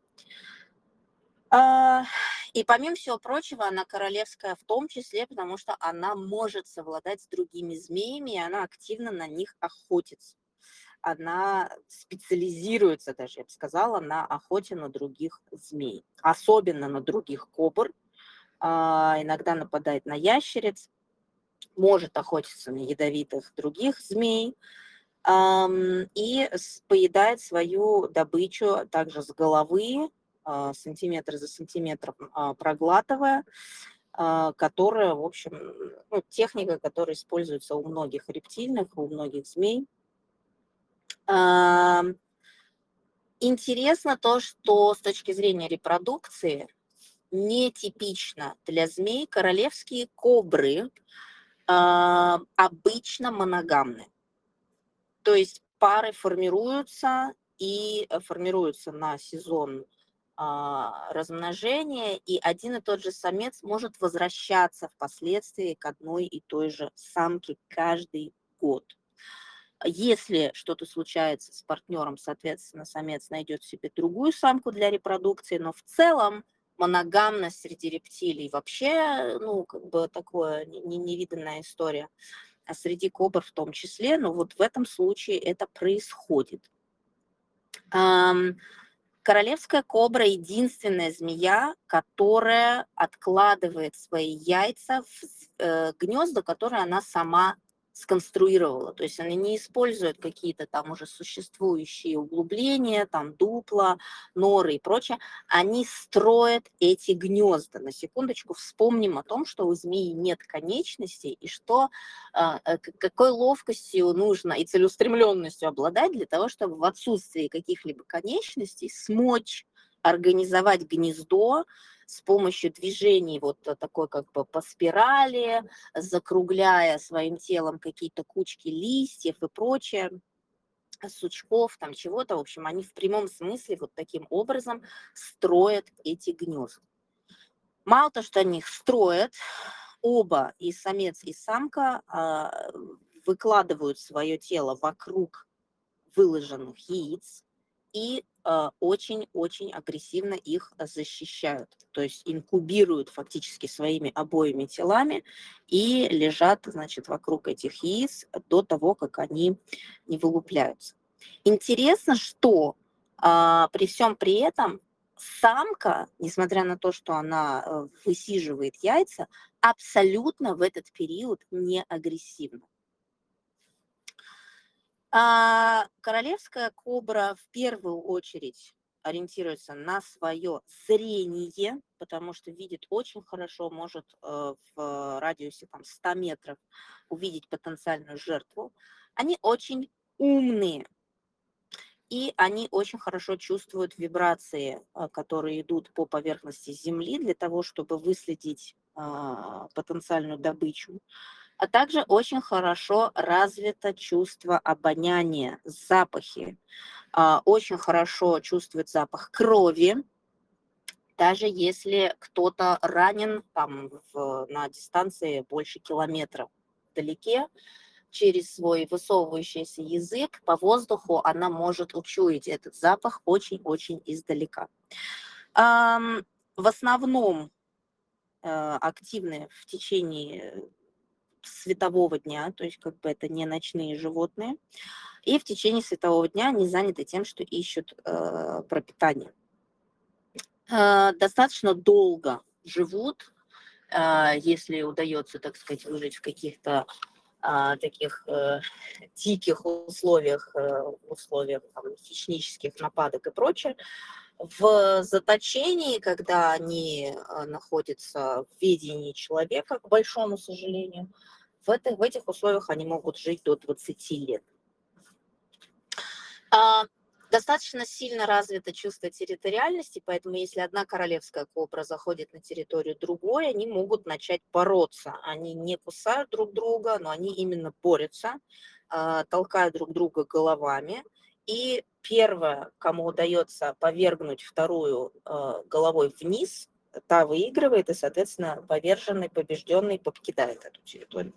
И помимо всего прочего, она королевская в том числе, потому что она может совладать с другими змеями, и она активно на них охотится. Она специализируется даже, я бы сказала, на охоте на других змей, особенно на других кобр, иногда нападает на ящериц, может охотиться на ядовитых других змей и поедает свою добычу также с головы, сантиметр за сантиметром проглатывая, которая, в общем, ну, техника, которая используется у многих рептильных, у многих змей. Интересно то, что с точки зрения репродукции нетипично для змей королевские кобры обычно моногамны. То есть пары формируются и формируются на сезон размножения, и один и тот же самец может возвращаться впоследствии к одной и той же самке каждый год. Если что-то случается с партнером, соответственно, самец найдет себе другую самку для репродукции, но в целом моногамность среди рептилий вообще, ну, как бы такое невиданная история, а среди кобр в том числе, но вот в этом случае это происходит. Королевская кобра – единственная змея, которая откладывает свои яйца в гнезда, которые она сама сконструировала. То есть она не использует какие-то там уже существующие углубления, там дупла, норы и прочее. Они строят эти гнезда. На секундочку вспомним о том, что у змеи нет конечностей, и что какой ловкостью нужно и целеустремленностью обладать для того, чтобы в отсутствии каких-либо конечностей смочь организовать гнездо с помощью движений вот такой как бы по спирали, закругляя своим телом какие-то кучки листьев и прочее, сучков, там чего-то. В общем, они в прямом смысле вот таким образом строят эти гнезда. Мало того, что они их строят, оба, и самец, и самка, выкладывают свое тело вокруг выложенных яиц и очень-очень агрессивно их защищают. То есть инкубируют фактически своими обоими телами и лежат, значит, вокруг этих яиц до того, как они не вылупляются. Интересно, что при всем при этом самка, несмотря на то, что она высиживает яйца, абсолютно в этот период не агрессивна. Королевская кобра в первую очередь ориентируется на свое зрение, потому что видит очень хорошо, может в радиусе там, 100 метров увидеть потенциальную жертву. Они очень умные, и они очень хорошо чувствуют вибрации, которые идут по поверхности Земли для того, чтобы выследить потенциальную добычу. А также очень хорошо развито чувство обоняния, запахи. Очень хорошо чувствует запах крови. даже если кто-то ранен там на дистанции больше километра вдалеке, через свой высовывающийся язык по воздуху она может учуять этот запах очень-очень издалека. В основном активны в течение светового дня, то есть как бы это не ночные животные, и в течение светового дня они заняты тем, что ищут пропитание. Достаточно долго живут, если удается, так сказать, выжить в каких-то таких диких условиях, условиях там, хищнических нападок и прочее. В заточении, когда они находятся в ведении человека, к большому сожалению, в этих условиях они могут жить до 20 лет. Достаточно сильно развито чувство территориальности, поэтому если одна королевская кобра заходит на территорию другой, они могут начать бороться. Они не кусают друг друга, но они именно борются, толкают друг друга головами. И первое, кому удается повергнуть вторую головой вниз, та выигрывает, и, соответственно, поверженный, побежденный покидает эту территорию.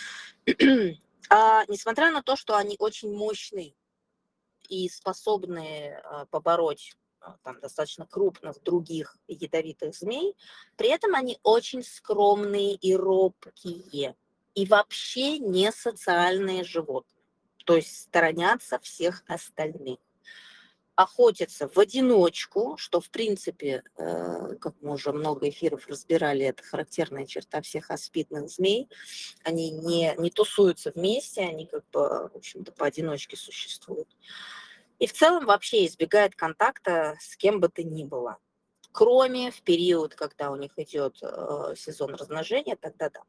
Несмотря на то, что они очень мощные и способны побороть там, достаточно крупных других ядовитых змей, при этом они очень скромные и робкие, и вообще не социальные животные, то есть сторонятся всех остальных. Охотятся в одиночку, что, в принципе, как мы уже много эфиров разбирали, это характерная черта всех аспидных змей. Они не тусуются вместе, они как бы, в общем-то, поодиночке существуют. И в целом вообще избегает контакта с кем бы то ни было, кроме в период, когда у них идет сезон размножения, тогда да.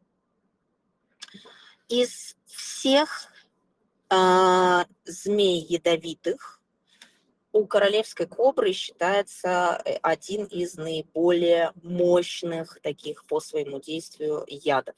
Из всех змей ядовитых у королевской кобры считается один из наиболее мощных таких по своему действию ядов.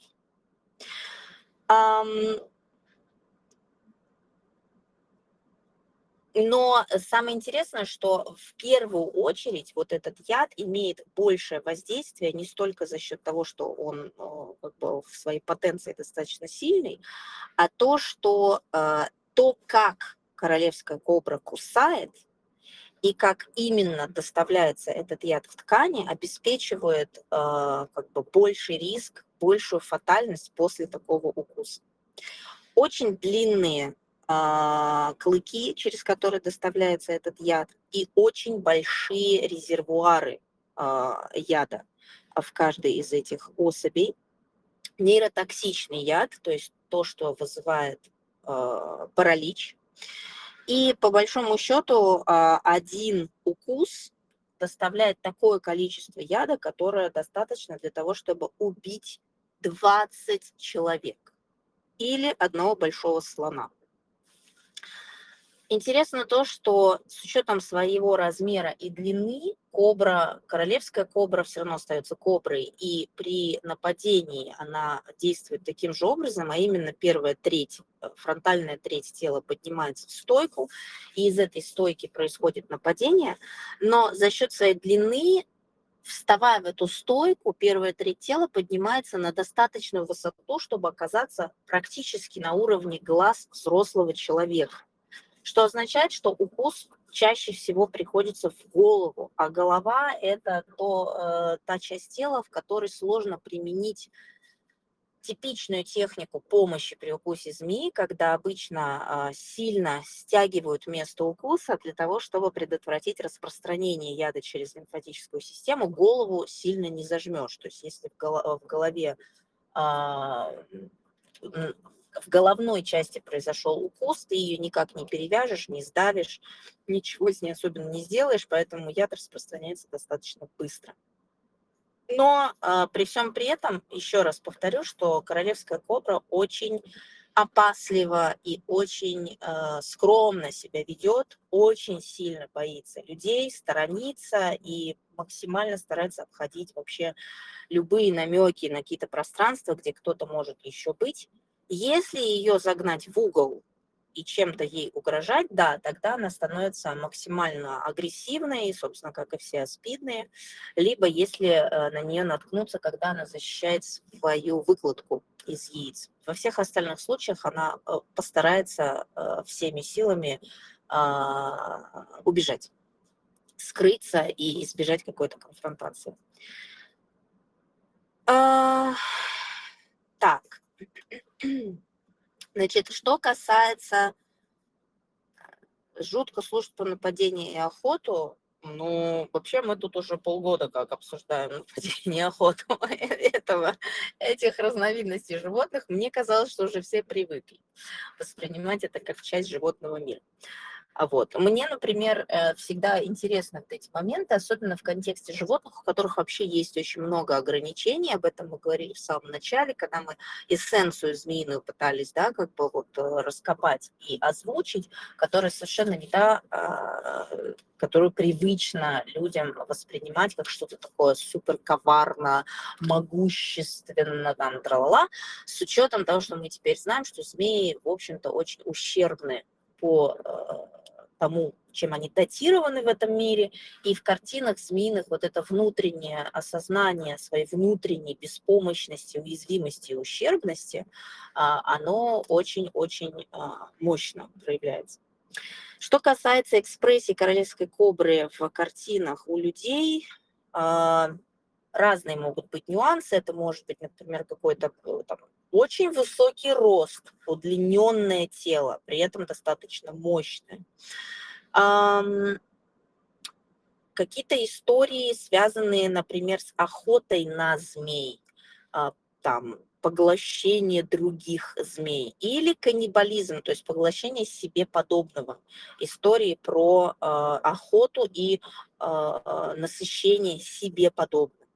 Но самое интересное, что в первую очередь вот этот яд имеет большее воздействие не столько за счет того, что он как бы в своей потенции достаточно сильный, а то, что то, как королевская кобра кусает и как именно доставляется этот яд в ткани, обеспечивает как бы больший риск, большую фатальность после такого укуса. Очень длинные клыки, через которые доставляется этот яд, и очень большие резервуары яда в каждой из этих особей. Нейротоксичный яд, то есть то, что вызывает паралич. И по большому счету один укус доставляет такое количество яда, которое достаточно для того, чтобы убить 20 человек или одного большого слона. Интересно то, что с учетом своего размера и длины кобра, королевская кобра все равно остается коброй, и при нападении она действует таким же образом, а именно первая треть, фронтальная треть тела поднимается в стойку, и из этой стойки происходит нападение, но за счет своей длины, вставая в эту стойку, первая треть тела поднимается на достаточную высоту, чтобы оказаться практически на уровне глаз взрослого человека. Что означает, что укус чаще всего приходится в голову, а голова – это та часть тела, в которой сложно применить типичную технику помощи при укусе змеи, когда обычно сильно стягивают место укуса для того, чтобы предотвратить распространение яда через лимфатическую систему, голову сильно не зажмешь. То есть если в голове в головной части произошел укус, ты ее никак не перевяжешь, не сдавишь, ничего с ней особенно не сделаешь, поэтому яд распространяется достаточно быстро. Но при всем при этом, еще раз повторю, что королевская кобра очень опасливо и очень скромно себя ведет, очень сильно боится людей, сторонится и максимально старается обходить вообще любые намеки на какие-то пространства, где кто-то может еще быть. Если ее загнать в угол и чем-то ей угрожать, да, тогда она становится максимально агрессивной, собственно, как и все аспидные, либо если на нее наткнуться, когда она защищает свою выкладку из яиц. Во всех остальных случаях она постарается всеми силами убежать, скрыться и избежать какой-то конфронтации. Так, значит, что касается жутко слушать про нападение и охоту, ну, вообще мы тут уже полгода как обсуждаем нападение и охоту этих разновидностей животных. Мне казалось, что уже все привыкли воспринимать это как часть животного мира. Вот. Мне, например, всегда интересны вот эти моменты, особенно в контексте животных, у которых вообще есть очень много ограничений. Об этом мы говорили в самом начале, когда мы эссенцию змеиную пытались, да, как бы вот раскопать и озвучить, которая совершенно не та, которую привычно людям воспринимать как что-то такое супер коварно, могущественно, там, тралала, с учетом того, что мы теперь знаем, что змеи, в общем-то, очень ущербны по тому, чем они датированы в этом мире, и в картинах змеиных вот это внутреннее осознание своей внутренней беспомощности, уязвимости и ущербности, оно очень-очень мощно проявляется. Что касается экспрессии королевской кобры в картинах у людей, разные могут быть нюансы. Это может быть, например, какой-то там очень высокий рост, удлиненное тело, при этом достаточно мощное. Какие-то истории, связанные, например, с охотой на змей, там, поглощение других змей, или каннибализм, то есть поглощение себе подобного. Истории про охоту и насыщение себе подобным.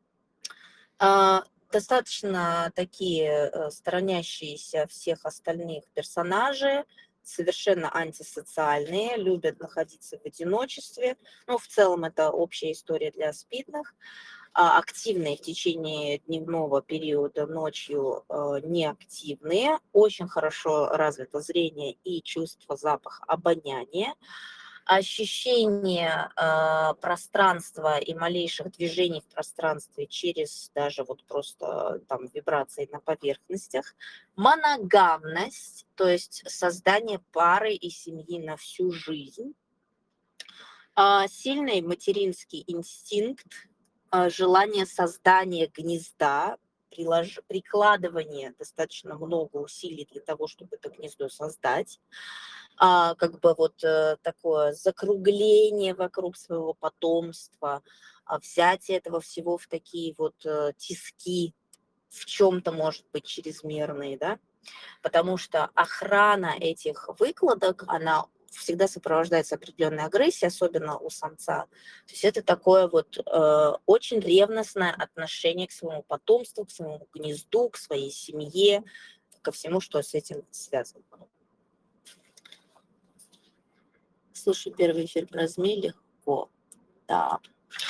Достаточно такие сторонящиеся всех остальных персонажи, совершенно антисоциальные, любят находиться в одиночестве. Ну, в целом это общая история для аспидных. Активные в течение дневного периода, ночью неактивные. Очень хорошо развито зрение и чувство запаха, обоняния. Ощущение пространства и малейших движений в пространстве через даже вот просто там вибрации на поверхностях. Моногамность, то есть создание пары и семьи на всю жизнь. Сильный материнский инстинкт, желание создания гнезда, прикладывание достаточно много усилий для того, чтобы это гнездо создать. Как бы вот такое закругление вокруг своего потомства, взятие этого всего в такие вот тиски, в чем-то может быть чрезмерные, да, потому что охрана этих выкладок, она всегда сопровождается определенной агрессией, особенно у самца. То есть это такое вот очень ревностное отношение к своему потомству, к своему гнезду, к своей семье, ко всему, что с этим связано. Слушай, первый эфир про змей легко. Да.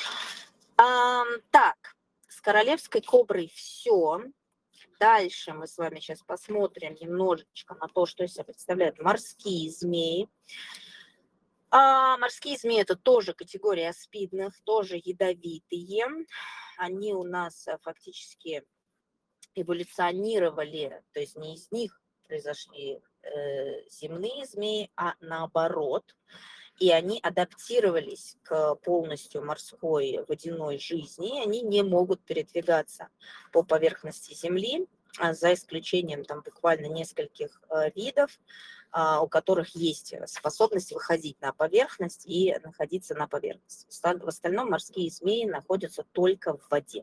Так, с королевской коброй все. Дальше мы с вами сейчас посмотрим немножечко на то, что из себя представляют морские змеи. Морские змеи – это тоже категория аспидных, тоже ядовитые. Они у нас фактически эволюционировали, то есть не из них произошли земные змеи, а наоборот. И они адаптировались к полностью морской водяной жизни, и они не могут передвигаться по поверхности Земли, за исключением там буквально нескольких видов, у которых есть способность выходить на поверхность и находиться на поверхности. В остальном морские змеи находятся только в воде.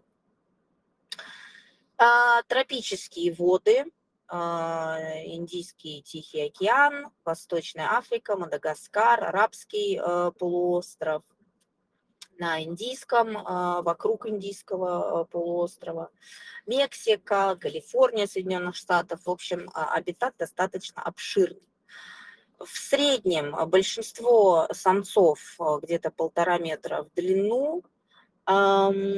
Тропические воды, Индийский Тихий океан, Восточная Африка, Мадагаскар, Арабский полуостров, на Индийском, вокруг Индийского полуострова, Мексика, Калифорния, Соединенных Штатов. В общем, обитат достаточно обширный. В среднем большинство самцов где-то 1,5 метра в длину,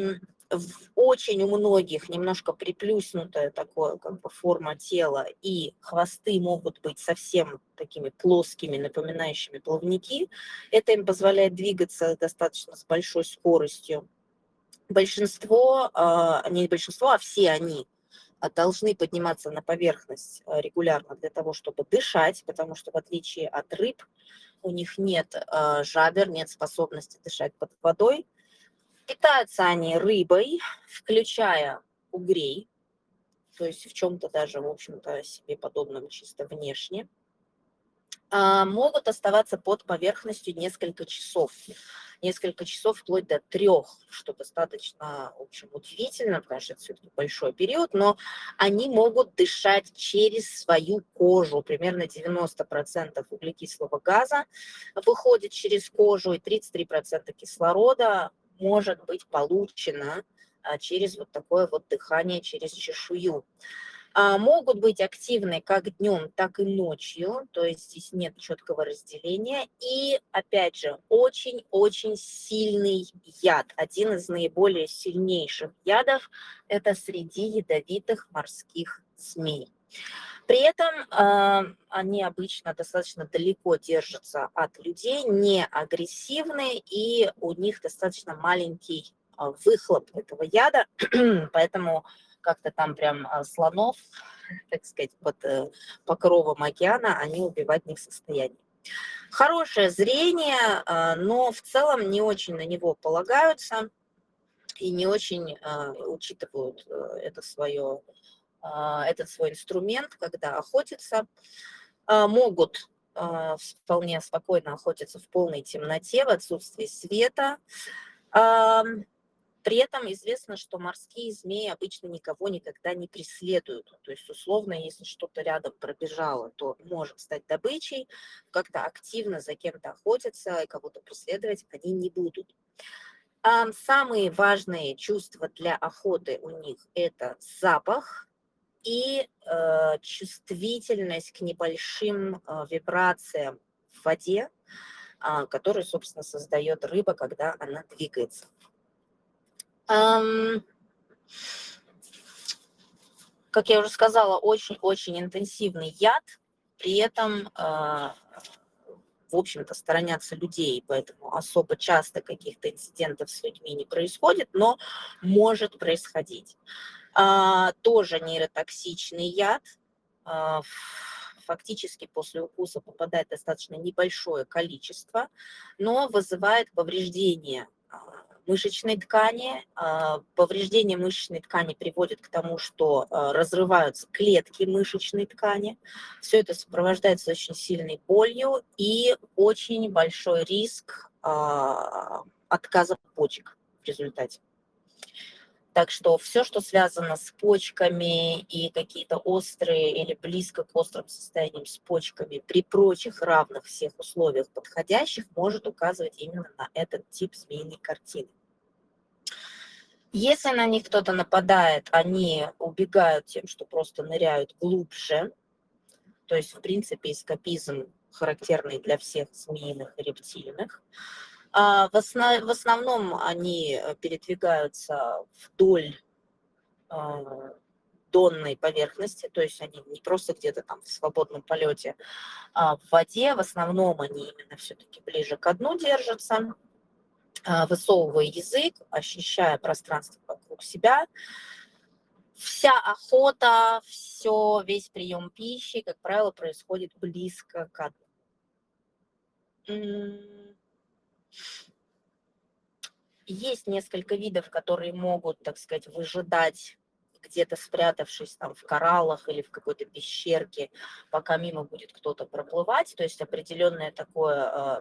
Очень у многих немножко приплюснутая такое, как бы, форма тела, и хвосты могут быть совсем такими плоскими, напоминающими плавники. Это им позволяет двигаться достаточно с большой скоростью. Большинство, не большинство, а все они должны подниматься на поверхность регулярно для того, чтобы дышать, потому что в отличие от рыб у них нет жабер, нет способности дышать под водой. Питаются они рыбой, включая угрей, то есть в чем-то даже, в общем-то, себе подобном чисто внешне. Могут оставаться под поверхностью несколько часов вплоть до 3, что достаточно, в общем, удивительно, потому что это все-таки большой период, но они могут дышать через свою кожу. Примерно 90% углекислого газа выходит через кожу, и 33% кислорода может быть получено через вот такое вот дыхание, через чешую. Могут быть активны как днем, так и ночью, то есть здесь нет четкого разделения. И, опять же, очень-очень сильный яд. Один из наиболее сильнейших ядов – это среди ядовитых морских змей. При этом они обычно достаточно далеко держатся от людей, не агрессивны, и у них достаточно маленький выхлоп этого яда, поэтому как-то там прям слонов, так сказать, под покровом океана они убивать не в состоянии. Хорошее зрение, но в целом не очень на него полагаются и не очень учитывают этот свой инструмент, когда охотятся. Могут вполне спокойно охотиться в полной темноте, в отсутствии света. При этом известно, что морские змеи обычно никого никогда не преследуют. То есть, условно, если что-то рядом пробежало, то может стать добычей, как-то активно за кем-то охотиться и кого-то преследовать они не будут. Самые важные чувства для охоты у них – это запах и чувствительность к небольшим вибрациям в воде, которые, собственно, создает рыба, когда она двигается. Как я уже сказала, очень-очень интенсивный яд, при этом, в общем-то, сторонятся людей, поэтому особо часто каких-то инцидентов с людьми не происходит, но может происходить. Тоже нейротоксичный яд, фактически после укуса попадает достаточно небольшое количество, но вызывает повреждение мышечной ткани. Повреждение мышечной ткани приводит к тому, что разрываются клетки мышечной ткани. Все это сопровождается очень сильной болью и очень большой риск отказа почек в результате. Так что все, что связано с почками и какие-то острые или близко к острым состояниям с почками при прочих равных всех условиях подходящих, может указывать именно на этот тип змеиной картины. Если на них кто-то нападает, они убегают тем, что просто ныряют глубже. То есть, в принципе, эскапизм характерный для всех змеиных и рептильных. В основном они передвигаются вдоль донной поверхности, то есть они не просто где-то там в свободном полете, а в воде. В основном они именно все-таки ближе к дну держатся, высовывая язык, ощущая пространство вокруг себя. Вся охота, весь прием пищи, как правило, происходит близко к дну. Есть несколько видов, которые могут, так сказать, выжидать, где-то спрятавшись там в кораллах или в какой-то пещерке, пока мимо будет кто-то проплывать. То есть определенное такое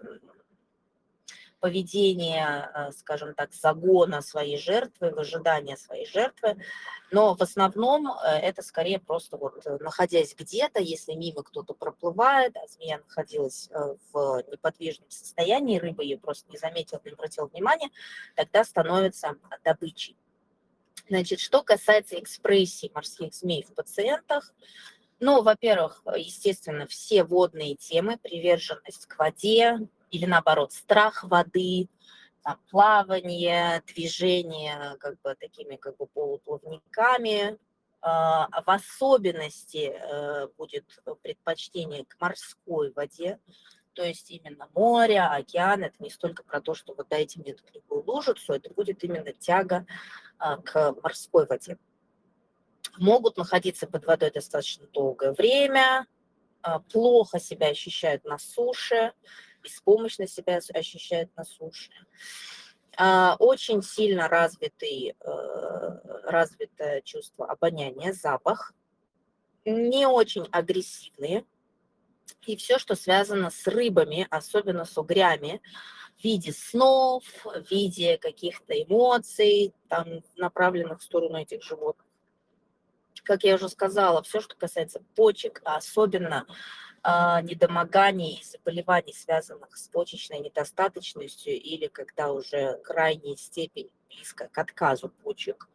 поведение, скажем так, загона своей жертвы, выжидания своей жертвы. Но в основном это скорее просто вот находясь где-то, если мимо кто-то проплывает, а змея находилась в неподвижном состоянии, рыба ее просто не заметила, не обратила внимания, тогда становится добычей. Значит, что касается экспрессии морских змей в пациентах, ну, во-первых, естественно, все водные темы, приверженность к воде или, наоборот, страх воды, там, плавание, движение как бы такими как бы полуплавниками. В особенности будет предпочтение к морской воде, то есть именно море, океан. Это не столько про то, что вот дайте мне тут любую лужицу, это будет именно тяга к морской воде. Могут находиться под водой достаточно долгое время, плохо себя ощущают на суше, беспомощно себя ощущают на суше. Очень сильно развитое чувство обоняния, запах, не очень агрессивные. И все, что связано с рыбами, особенно с угрями, в виде снов, в виде каких-то эмоций, там, направленных в сторону этих животных. Как я уже сказала, все, что касается почек, а особенно недомоганий и заболеваний, связанных с почечной недостаточностью или когда уже крайняя степень близко к отказу почек,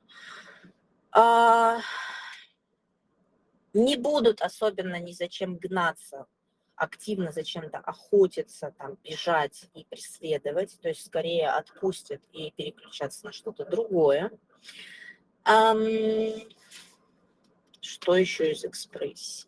не будут особенно ни зачем гнаться, активно зачем-то охотиться, там, бежать и преследовать, то есть скорее отпустят и переключаться на что-то другое. Что еще из экспрессий?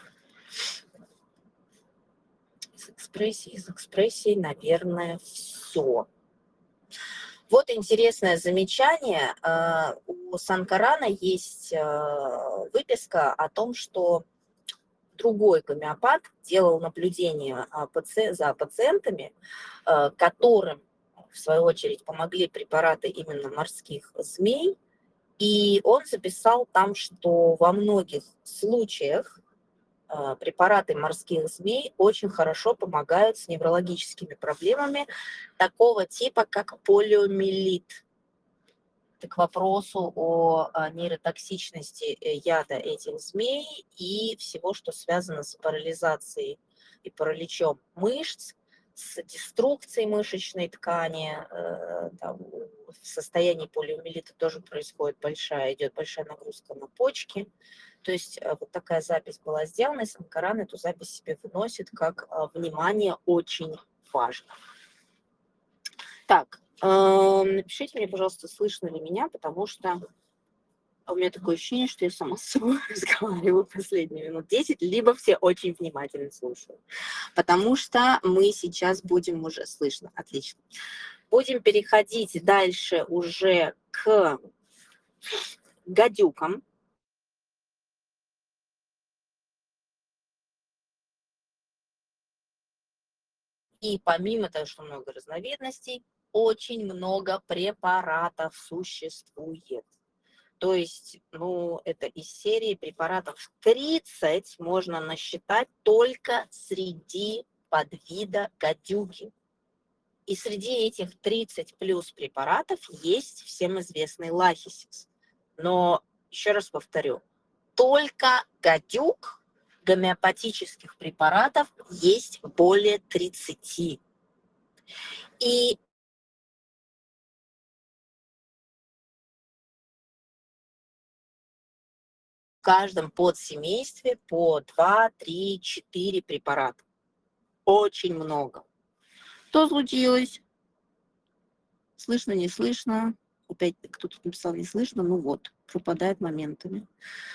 Из экспрессий, наверное, все. Вот интересное замечание. У Санкарана есть выписка о том, что другой гомеопат делал наблюдение за пациентами, которым, в свою очередь, помогли препараты именно морских змей. И он записал там, что во многих случаях препараты морских змей очень хорошо помогают с неврологическими проблемами такого типа, как полиомиелит. Это к вопросу о нейротоксичности яда этих змей и всего, что связано с парализацией и параличом мышц, с деструкцией мышечной ткани. Там, в состоянии полиомиелита тоже идет большая нагрузка на почки. То есть вот такая запись была сделана, и Санкаран эту запись себе выносит как внимание очень важно. Так, напишите мне, пожалуйста, слышно ли меня, потому что у меня такое ощущение, что я сама с собой разговариваю последние минут 10, либо все очень внимательно слушают. Потому что мы сейчас будем уже слышно. Отлично. Будем переходить дальше уже к гадюкам. И помимо того, что много разновидностей, очень много препаратов существует. То есть, это из серии препаратов 30 можно насчитать только среди подвида гадюки. И среди этих 30 плюс препаратов есть всем известный лахисис. Но, еще раз повторю, только гадюк гомеопатических препаратов есть более 30. И в каждом подсемействе по 2, 3, 4 препарата. Очень много. Что случилось? Слышно, не слышно? Опять кто-то написал не слышно. Ну вот, пропадает моментами.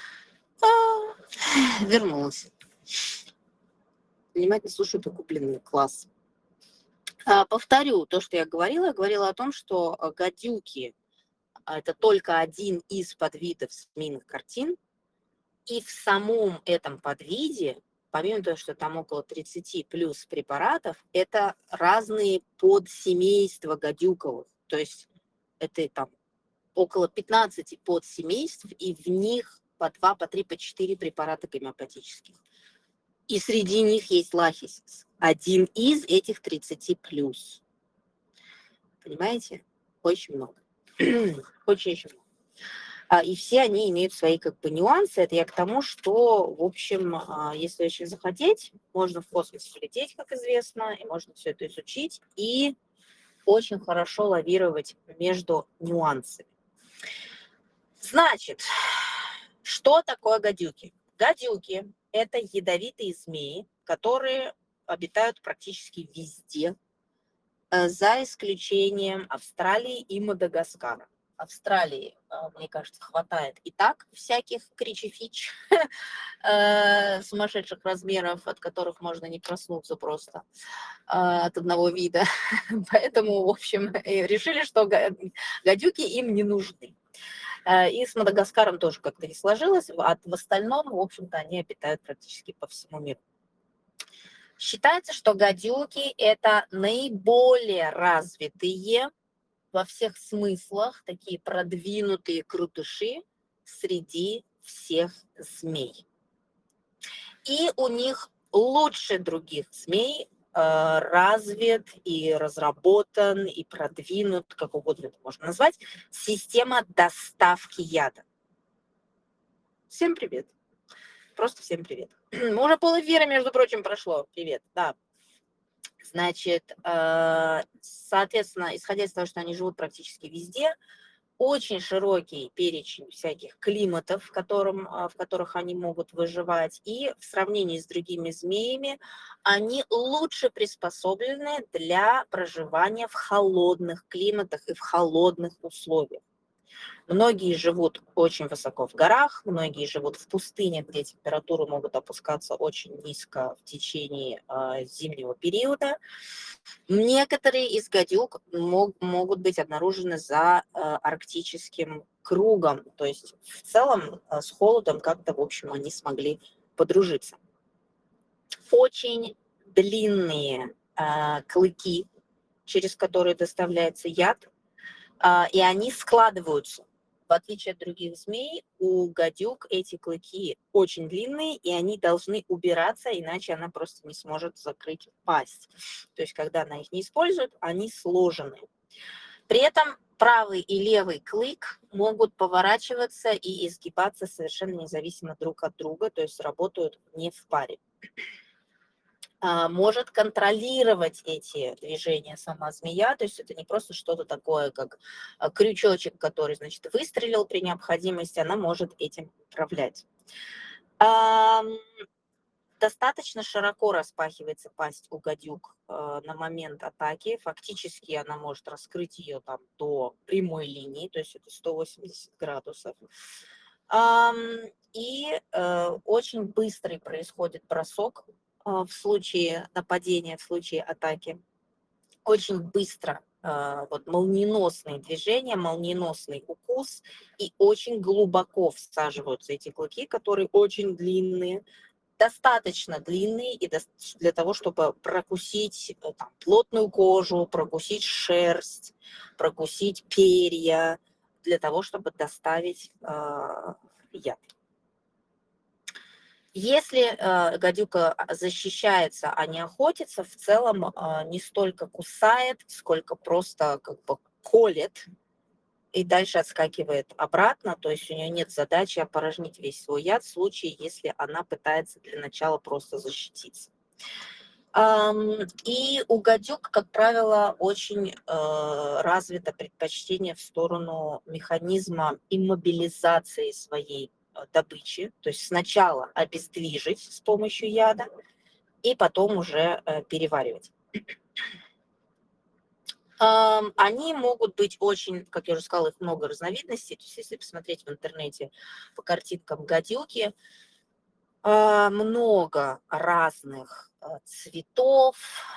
Вернулась. Внимательно слушаю купленный класс. Повторю то, что я говорила. Я говорила о том, что гадюки – это только один из подвидов змеиных картин. И в самом этом подвиде, помимо того, что там около 30 плюс препаратов, это разные подсемейства гадюковых. То есть это там около 15 подсемейств, и в них по 2, по 3, по 4 препарата гомеопатических. И среди них есть лахисис. Один из этих 30 плюс. Понимаете? Очень много. Очень много. И все они имеют свои нюансы. Это я к тому, что, в общем, если очень захотеть, можно в космос полететь, как известно, и можно все это изучить и очень хорошо лавировать между нюансами. Значит, что такое гадюки? Гадюки – это ядовитые змеи, которые обитают практически везде. за исключением Австралии и Мадагаскара. Австралии, мне кажется, хватает и так всяких кричефич сумасшедших размеров, от которых можно не проснуться просто от одного вида. Поэтому, в общем, решили, что гадюки им не нужны. И с Мадагаскаром тоже как-то не сложилось, а в остальном, в общем-то, они обитают практически по всему миру. Считается, что гадюки – это наиболее развитые во всех смыслах, такие продвинутые крутыши среди всех змей. И у них лучше других змей развит и разработан, и продвинут, как угодно это можно назвать, система доставки яда. Всем привет. Просто всем привет. Уже полэфира, между прочим, прошло. Привет, да. Значит, соответственно, исходя из того, что они живут практически везде, очень широкий перечень всяких климатов, в которых они могут выживать, и в сравнении с другими змеями они лучше приспособлены для проживания в холодных климатах и в холодных условиях. Многие живут очень высоко в горах, многие живут в пустынях, где температуры могут опускаться очень низко в течение зимнего периода. Некоторые из гадюк могут быть обнаружены за арктическим кругом, то есть в целом с холодом как-то, в общем, они смогли подружиться. Очень длинные клыки, через которые доставляется яд, и они складываются. В отличие от других змей, у гадюк эти клыки очень длинные, и они должны убираться, иначе она просто не сможет закрыть пасть. То есть, когда она их не использует, они сложены. При этом правый и левый клык могут поворачиваться и изгибаться совершенно независимо друг от друга, то есть работают не в паре. Может контролировать эти движения сама змея, то есть это не просто что-то такое, как крючочек, который, значит, выстрелил при необходимости, она может этим управлять. Достаточно широко распахивается пасть у гадюк на момент атаки, фактически она может раскрыть ее там до прямой линии, то есть это 180 градусов. И очень быстрый происходит бросок в случае нападения, в случае атаки. Очень быстро, вот молниеносные движения, молниеносный укус, и очень глубоко всаживаются эти клыки, которые очень длинные, достаточно длинные и для того, чтобы прокусить там, плотную кожу, прокусить шерсть, прокусить перья, для того, чтобы доставить яд. Если гадюка защищается, а не охотится, в целом не столько кусает, сколько просто как бы колет и дальше отскакивает обратно. То есть у нее нет задачи опорожнить весь свой яд в случае, если она пытается для начала просто защититься. И у гадюк, как правило, очень развито предпочтение в сторону механизма иммобилизации своей добычи, то есть сначала обездвижить с помощью яда и потом уже переваривать. Они могут быть очень, как я уже сказала, их много разновидностей. То есть если посмотреть в интернете по картинкам гадюки, много разных цветов,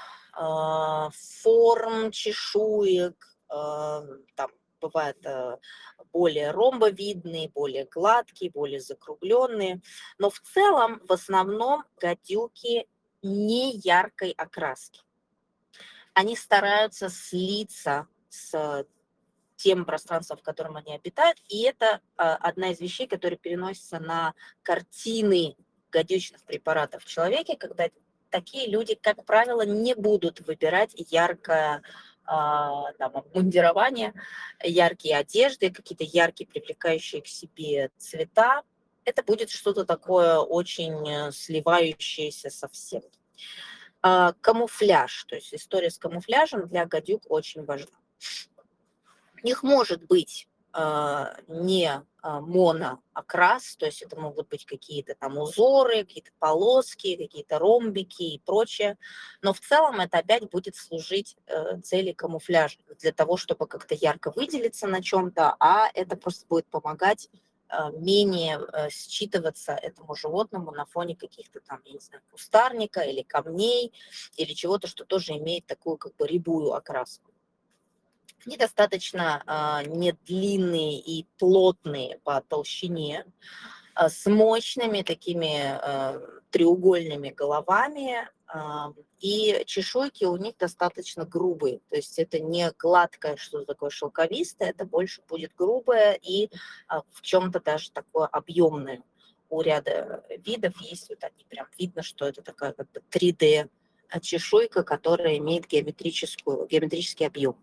форм чешуек, там бывают более ромбовидные, более гладкие, более закругленные, но в целом в основном гадюки не яркой окраски. Они стараются слиться с тем пространством, в котором они обитают, и это одна из вещей, которая переносится на картины гадючных препаратов в человеке, когда такие люди, как правило, не будут выбирать яркое там, обмундирование, яркие одежды, какие-то яркие, привлекающие к себе цвета. Это будет что-то такое очень сливающееся со всем. Камуфляж, то есть история с камуфляжем для гадюк очень важна. Их может быть не моноокрас, то есть это могут быть какие-то там узоры, какие-то полоски, какие-то ромбики и прочее, но в целом это опять будет служить цели камуфляжа, для того, чтобы как-то ярко выделиться на чем-то, а это просто будет помогать менее считываться этому животному на фоне каких-то там, я не знаю, кустарника или камней, или чего-то, что тоже имеет такую как бы рябую окраску. Они достаточно недлинные и плотные по толщине, с мощными такими треугольными головами, и чешуйки у них достаточно грубые, то есть это не гладкое, что такое шелковистое, это больше будет грубое и в чем-то даже такое объемное. У ряда видов есть, вот они прям видно, что это такая как бы 3D чешуйка, которая имеет геометрический объем.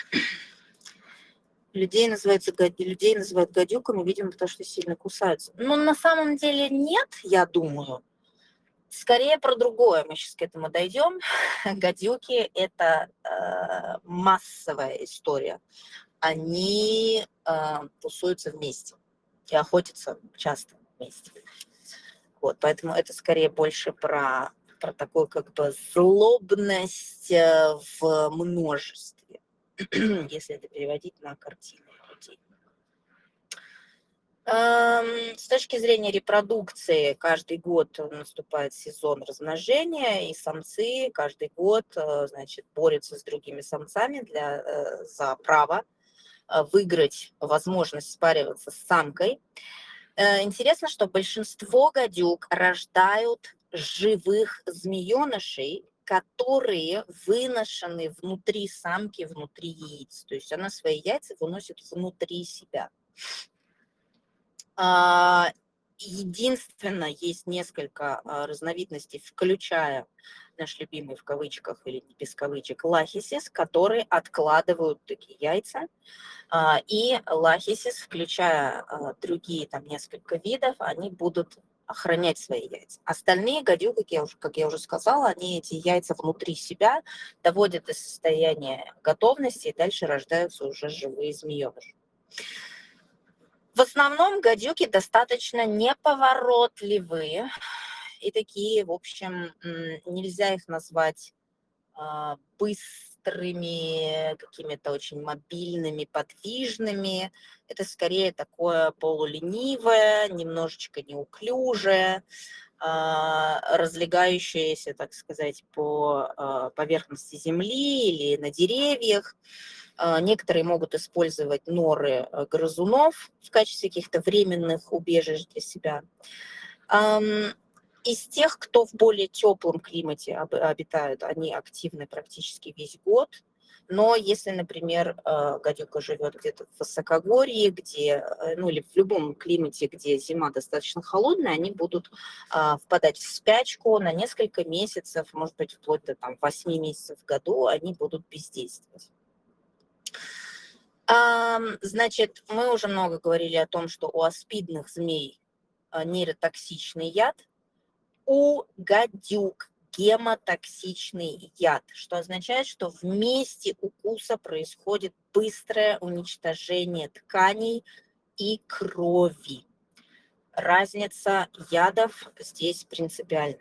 Людей называют гадюками, видимо, потому что сильно кусаются. Но на самом деле нет, я думаю. Скорее про другое, мы сейчас к этому дойдем. Гадюки – это массовая история. Они тусуются вместе и охотятся часто вместе. Вот, поэтому это скорее больше про такую как бы злобность в множестве, если это переводить на картину людей. С точки зрения репродукции, каждый год наступает сезон размножения, и самцы каждый год, значит, борются с другими самцами за право выиграть возможность спариваться с самкой. Интересно, что большинство гадюк рождают живых змеенышей, которые выношены внутри самки, внутри яиц. То есть она свои яйца выносит внутри себя. Единственно, есть несколько разновидностей, включая наш любимый в кавычках или не без кавычек лахисис, которые откладывают такие яйца. И лахисис, включая другие там несколько видов, они будут охранять свои яйца. Остальные гадюки, как я уже сказала, они эти яйца внутри себя доводят до состояния готовности, и дальше рождаются уже живые змееныши. В основном гадюки достаточно неповоротливые и такие, в общем, нельзя их назвать быстрыми, какими-то очень мобильными, подвижными. Это скорее такое полуленивое, немножечко неуклюжее, разлегающееся, так сказать, по поверхности земли или на деревьях. Некоторые могут использовать норы грызунов в качестве каких-то временных убежищ для себя. Из тех, кто в более теплом климате обитают, они активны практически весь год. Но если, например, гадюка живет где-то в высокогорье, ну или в любом климате, где зима достаточно холодная, они будут впадать в спячку на несколько месяцев, может быть, вплоть до 8 месяцев в году, они будут бездействовать. Значит, мы уже много говорили о том, что у аспидных змей нейротоксичный яд, у гадюк гемотоксичный яд, что означает, что в месте укуса происходит быстрое уничтожение тканей и крови. Разница ядов здесь принципиальна.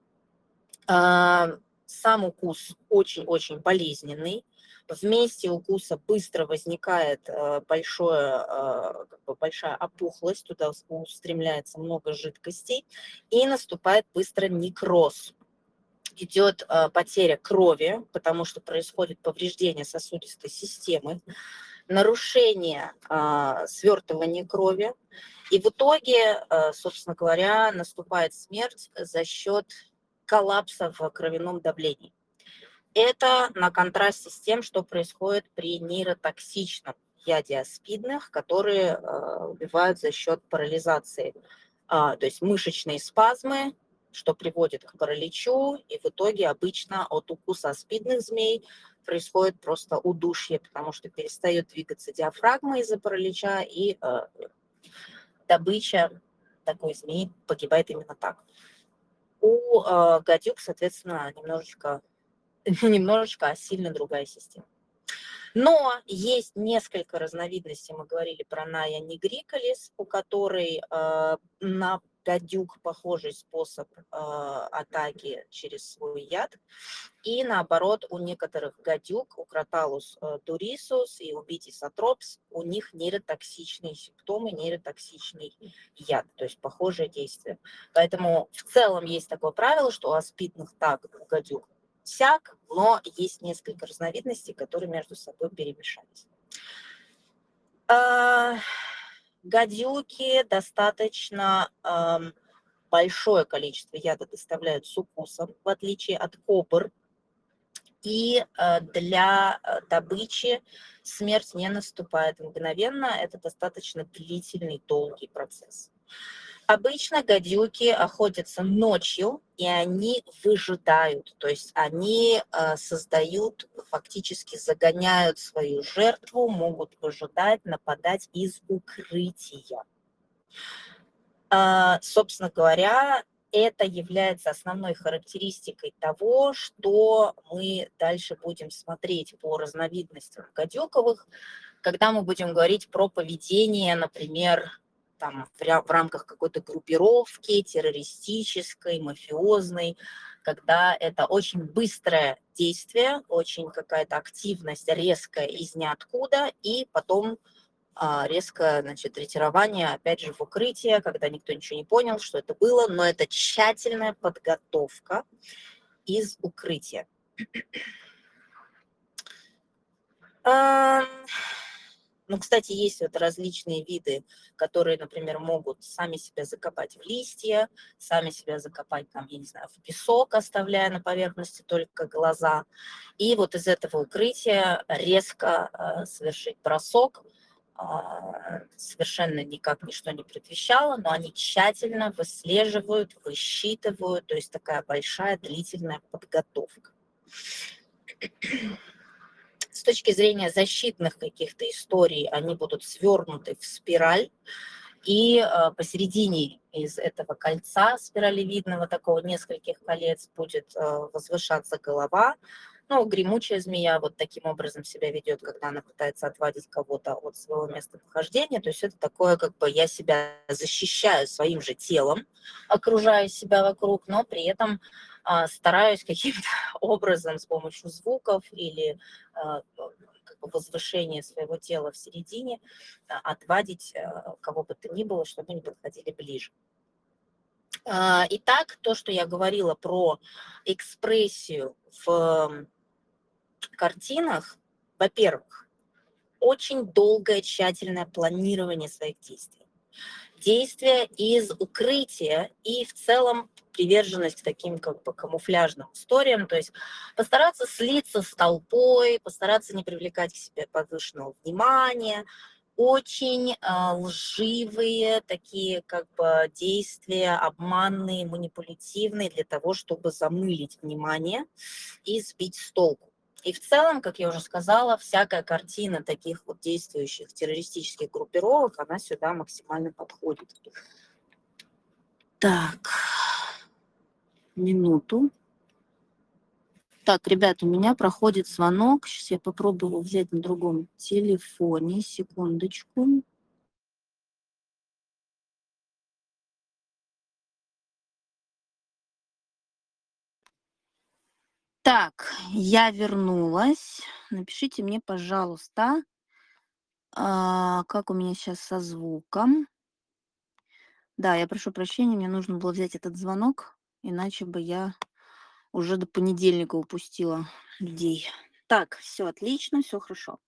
Сам укус очень-очень болезненный. В месте укуса быстро возникает большая опухлость, туда устремляется много жидкостей, и наступает быстро некроз. Идет потеря крови, потому что происходит повреждение сосудистой системы, нарушение свертывания крови, и в итоге, собственно говоря, наступает смерть за счет коллапса в кровяном давлении. Это на контрасте с тем, что происходит при нейротоксичном яде аспидных, которые убивают за счет парализации. То есть мышечные спазмы, что приводит к параличу, и в итоге обычно от укуса аспидных змей происходит просто удушье, потому что перестает двигаться диафрагма из-за паралича, и добыча такой змеи погибает именно так. У гадюк, соответственно, немножечко, а сильно другая система. Но есть несколько разновидностей. Мы говорили про Naia nigricollis, у которой на гадюк похожий способ атаки через свой яд. И наоборот, у некоторых гадюк, у Crotalus turisus и у Bitis atrops, у них нейротоксичные симптомы, нейротоксичный яд, то есть похожее действие. Поэтому в целом есть такое правило, что у аспидных так, у гадюк сяк, но есть несколько разновидностей, которые между собой перемешались. Гадюки достаточно большое количество яда доставляют с укусом, в отличие от кобр. И для добычи смерть не наступает мгновенно, это достаточно длительный, долгий процесс. Обычно гадюки охотятся ночью, и они выжидают, то есть они создают, фактически загоняют свою жертву, могут выжидать, нападать из укрытия. Собственно говоря, это является основной характеристикой того, что мы дальше будем смотреть по разновидностям гадюковых, когда мы будем говорить про поведение, например, там, в рамках какой-то группировки террористической, мафиозной, когда это очень быстрое действие, очень какая-то активность резкая из ниоткуда, и потом резкое, значит, ретирование, опять же, в укрытие, когда никто ничего не понял, что это было, но это тщательная подготовка из укрытия. Ну, кстати, есть вот различные виды, которые, например, могут сами себя закопать в листья, сами себя закопать, там, я не знаю, в песок, оставляя на поверхности только глаза. И вот из этого укрытия резко совершить бросок, совершенно никак ничто не предвещало, но они тщательно выслеживают, высчитывают, то есть такая большая длительная подготовка. С точки зрения защитных каких-то историй, они будут свернуты в спираль, и посередине из этого кольца спиралевидного, такого нескольких колец, будет возвышаться голова. Ну, гремучая змея вот таким образом себя ведет, когда она пытается отвадить кого-то от своего местонахождения. То есть это такое, как бы я себя защищаю своим же телом, окружая себя вокруг, но при этом стараюсь каким-то образом с помощью звуков или как бы возвышения своего тела в середине отвадить кого бы то ни было, чтобы они подходили ближе. Итак, то, что я говорила про экспрессию в картинах, во-первых, очень долгое тщательное планирование своих действий. Действия из укрытия и в целом приверженность к таким как бы камуфляжным историям, то есть постараться слиться с толпой, постараться не привлекать к себе повышенного внимания, очень лживые такие как бы действия, обманные, манипулятивные для того, чтобы замылить внимание и сбить с толку. И в целом, как я уже сказала, всякая картина таких вот действующих террористических группировок, она сюда максимально подходит. Так, минуту. Так, ребят, у меня проходит звонок. Сейчас я попробую его взять на другом телефоне. Секундочку. Так, я вернулась. Напишите мне, пожалуйста, как у меня сейчас со звуком. Да, я прошу прощения, мне нужно было взять этот звонок, иначе бы я уже до понедельника упустила людей. Так, все отлично, все хорошо.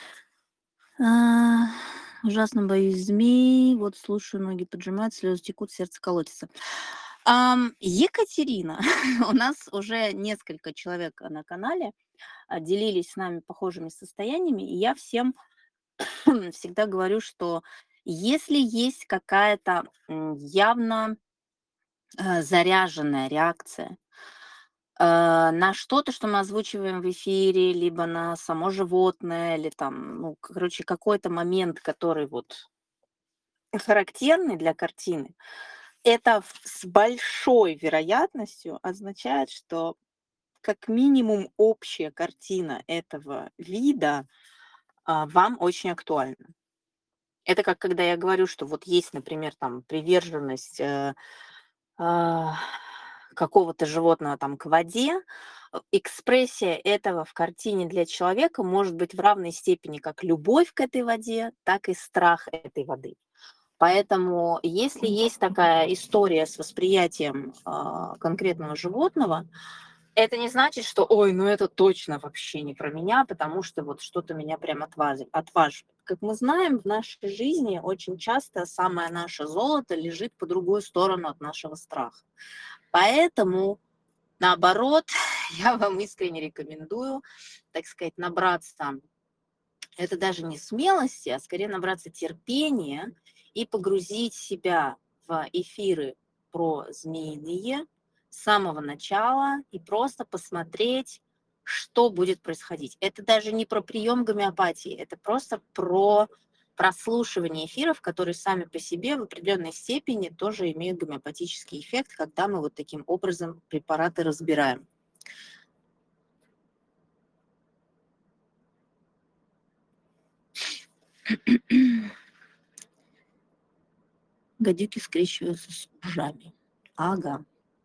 А, Ужасно боюсь змей. Вот слушаю, ноги поджимают, слезы текут, сердце колотится. Екатерина, у нас уже несколько человек на канале делились с нами похожими состояниями, и я всем всегда говорю, что если есть какая-то явно заряженная реакция на что-то, что мы озвучиваем в эфире, либо на само животное, или там, ну, короче, какой-то момент, который вот характерный для картины, это с большой вероятностью означает, что как минимум общая картина этого вида вам очень актуально. Это как когда я говорю, что вот есть, например, там приверженность а, какого-то животного там к воде, экспрессия этого в картине для человека может быть в равной степени как любовь к этой воде, так и страх этой воды. Поэтому, если есть такая история с восприятием конкретного животного, это не значит, что, ой, ну это точно вообще не про меня, потому что вот что-то меня прям отваживает. Как мы знаем, в нашей жизни очень часто самое наше золото лежит по другую сторону от нашего страха. Поэтому, наоборот, я вам искренне рекомендую, так сказать, набраться, это даже не смелости, а скорее набраться терпения и погрузить себя в эфиры про змеиные с самого начала и просто посмотреть, что будет происходить. Это даже не про прием гомеопатии, это просто про прослушивание эфиров, которые сами по себе в определенной степени тоже имеют гомеопатический эффект, когда мы вот таким образом препараты разбираем. Гадюки скрещиваются с ужами. Ага.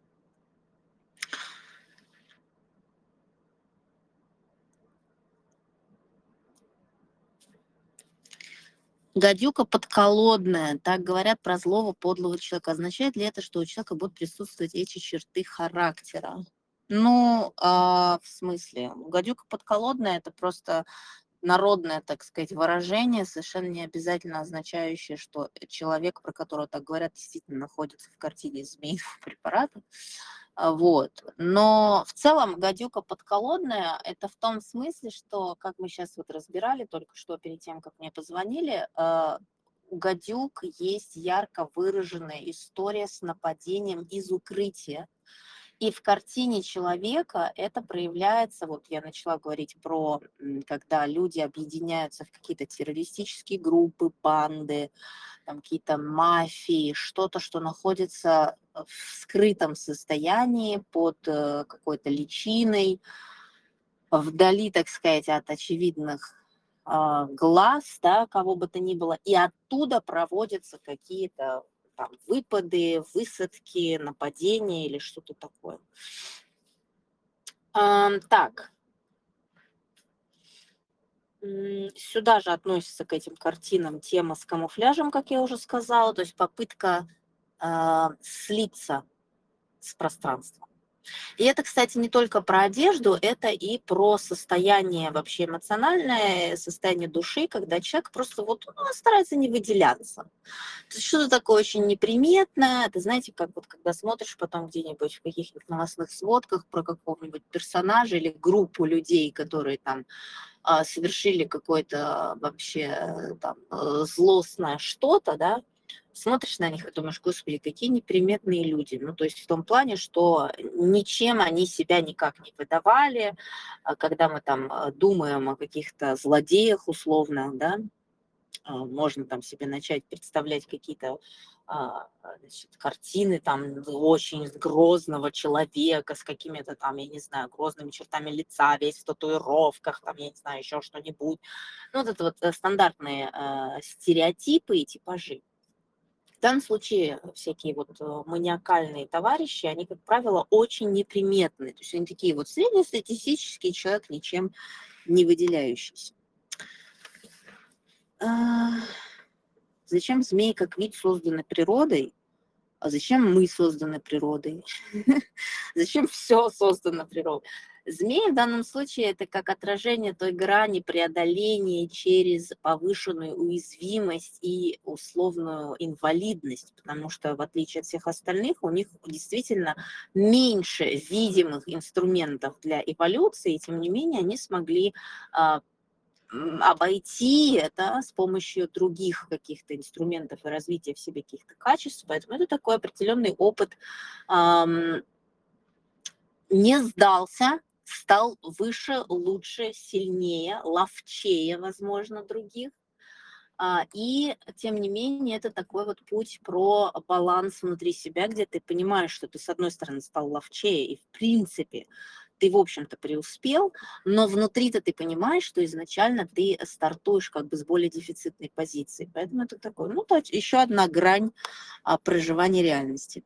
Гадюка подколодная. Так говорят про злого, подлого человека. Означает ли это, что у человека будут присутствовать эти черты характера? Ну, в смысле? Гадюка подколодная — это просто народное, так сказать, выражение, совершенно не обязательно означающее, что человек, про которого так говорят, действительно находится в картине змеиного препарата. Вот. Но в целом гадюка подколодная — это в том смысле, что, как мы сейчас вот разбирали только что перед тем, как мне позвонили, у гадюк есть ярко выраженная история с нападением из укрытия. И в картине человека это проявляется, вот я начала говорить про, когда люди объединяются в какие-то террористические группы, банды, там какие-то мафии, что-то, что находится в скрытом состоянии под какой-то личиной, вдали, так сказать, от очевидных глаз, да, кого бы то ни было, и оттуда проводятся какие-то там выпады, высадки, нападения или что-то такое. Так, сюда же относится к этим картинам тема с камуфляжем, как я уже сказала, то есть попытка слиться с пространством. И это, кстати, не только про одежду, это и про состояние вообще эмоциональное, состояние души, когда человек просто вот старается не выделяться. То есть что-то такое очень неприметное. Это, знаете, как вот когда смотришь потом где-нибудь в каких-нибудь новостных сводках про какого-нибудь персонажа или группу людей, которые там совершили какое-то вообще там злостное что-то, да, смотришь на них и думаешь, господи, какие неприметные люди. Ну, то есть в том плане, что ничем они себя никак не выдавали, когда мы там думаем о каких-то злодеях условно, да, можно там себе начать представлять какие-то значит, картины там очень грозного человека с какими-то там, я не знаю, грозными чертами лица, весь в татуировках, там, я не знаю, еще что-нибудь. Ну, вот это вот стандартные стереотипы и типажи. В данном случае всякие вот маниакальные товарищи, они, как правило, очень неприметные. То есть они такие вот среднестатистический человек, ничем не выделяющийся. Зачем змеи как вид созданы природой, а зачем мы созданы природой? Зачем все создано природой? Змеи в данном случае это как отражение той грани преодоления через повышенную уязвимость и условную инвалидность, потому что в отличие от всех остальных у них действительно меньше видимых инструментов для эволюции, и тем не менее они смогли обойти это с помощью других каких-то инструментов и развития в себе каких-то качеств. Поэтому это такой определенный опыт. Не сдался, стал выше, лучше, сильнее, ловчее, возможно, других. И, тем не менее, это такой вот путь про баланс внутри себя, где ты понимаешь, что ты, с одной стороны, стал ловчее, и, в принципе, ты, в общем-то, преуспел, но внутри-то ты понимаешь, что изначально ты стартуешь как бы с более дефицитной позиции. Поэтому это такое, ну, то есть еще одна грань проживания реальности.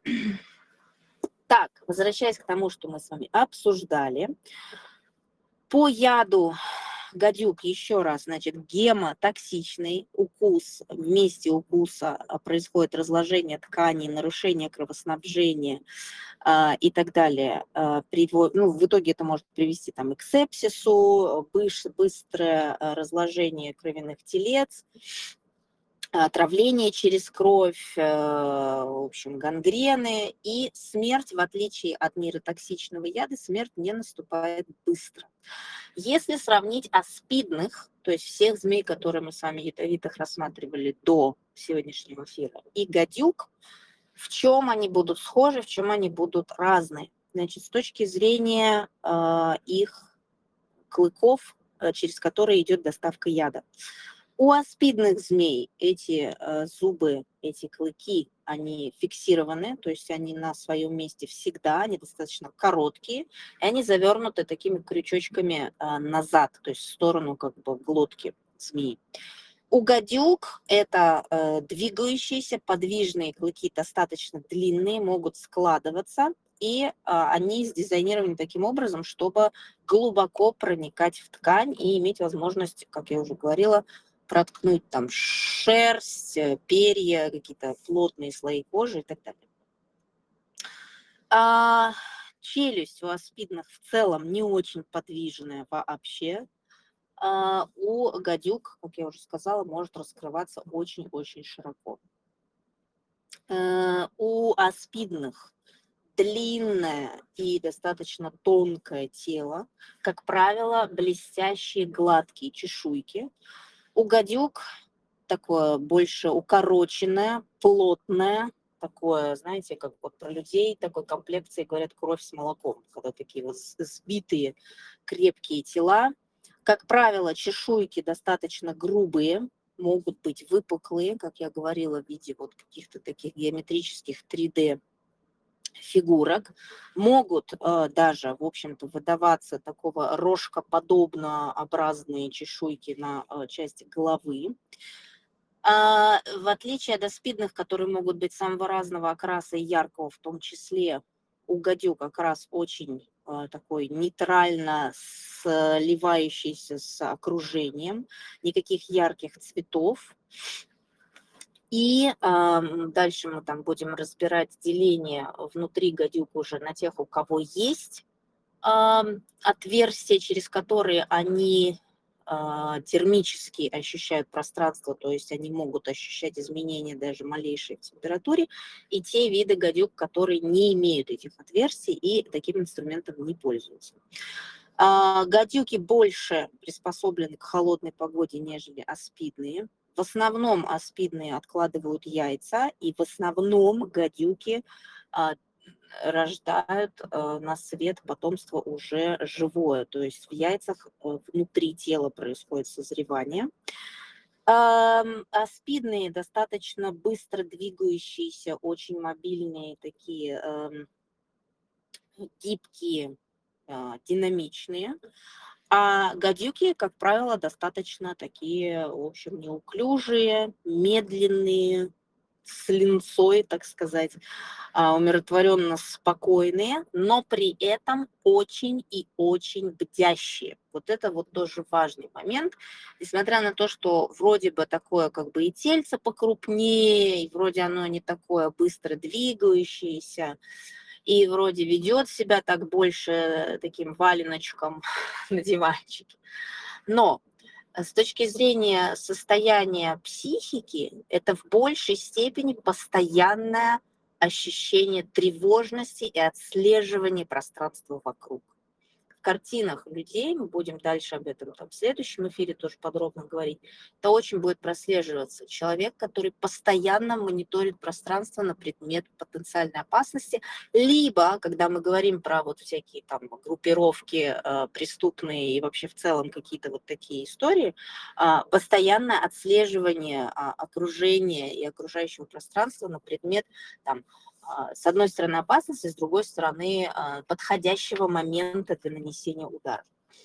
Так, возвращаясь к тому, что мы с вами обсуждали, по яду гадюк, еще раз, значит, гемотоксичный укус, в месте укуса происходит разложение тканей, нарушение кровоснабжения и так далее. Ну, в итоге это может привести там, и к сепсису, быстрое разложение кровяных телец, отравление через кровь, в общем, гангрены и смерть, в отличие от нейротоксичного яда, смерть не наступает быстро. Если сравнить аспидных, то есть всех змей, которые мы с вами ядовитых рассматривали до сегодняшнего эфира, и гадюк, в чем они будут схожи, в чем они будут разные? Значит, с точки зрения их клыков, через которые идет доставка яда. У аспидных змей эти зубы, эти клыки, они фиксированы, то есть они на своем месте всегда, они достаточно короткие, и они завернуты такими крючочками назад, то есть в сторону как бы глотки змеи. У гадюк это двигающиеся подвижные клыки, достаточно длинные, могут складываться, и они сдизайнированы таким образом, чтобы глубоко проникать в ткань и иметь возможность, как я уже говорила, проткнуть там шерсть, перья, какие-то плотные слои кожи и так далее. Челюсть у аспидных в целом не очень подвижная вообще. У гадюк, как я уже сказала, может раскрываться очень-очень широко. У аспидных длинное и достаточно тонкое тело, как правило, блестящие гладкие чешуйки. У гадюк такое больше укороченное, плотное, такое, знаете, как вот про людей такой комплекции говорят кровь с молоком, когда такие вот сбитые крепкие тела. Как правило, чешуйки достаточно грубые, могут быть выпуклые, как я говорила, в виде вот каких-то таких геометрических 3D фигурок, могут даже, в общем-то, выдаваться такого рожкоподобнообразные чешуйки на части головы. В отличие от аспидных, которые могут быть самого разного окраса и яркого, в том числе у гадюк окрас очень такой нейтрально сливающийся с окружением, никаких ярких цветов. И дальше мы там будем разбирать деление внутри гадюк уже на тех, у кого есть отверстия, через которые они термически ощущают пространство, то есть они могут ощущать изменения даже малейшие в температуре, и те виды гадюк, которые не имеют этих отверстий и таким инструментом не пользуются. Гадюки больше приспособлены к холодной погоде, нежели аспидные. В основном аспидные откладывают яйца, и в основном гадюки рождают на свет потомство уже живое, то есть в яйцах внутри тела происходит созревание. Аспидные достаточно быстро двигающиеся, очень мобильные, такие гибкие, динамичные. А гадюки, как правило, достаточно такие, в общем, неуклюжие, медленные, с линцой, так сказать, умиротворенно спокойные, но при этом очень и очень бдящие. Вот это вот тоже важный момент. Несмотря на то, что вроде бы такое как бы и тельце покрупнее, и вроде оно не такое быстро двигающееся, и вроде ведет себя так больше таким валеночком на диванчике. Но с точки зрения состояния психики, это в большей степени постоянное ощущение тревожности и отслеживания пространства вокруг. В картинах людей, мы будем дальше об этом в следующем эфире тоже подробно говорить, это очень будет прослеживаться. Человек, который постоянно мониторит пространство на предмет потенциальной опасности, либо, когда мы говорим про вот всякие там группировки преступные и вообще в целом какие-то вот такие истории, постоянное отслеживание окружения и окружающего пространства на предмет там С одной стороны опасности, с другой стороны подходящего момента для нанесения удара.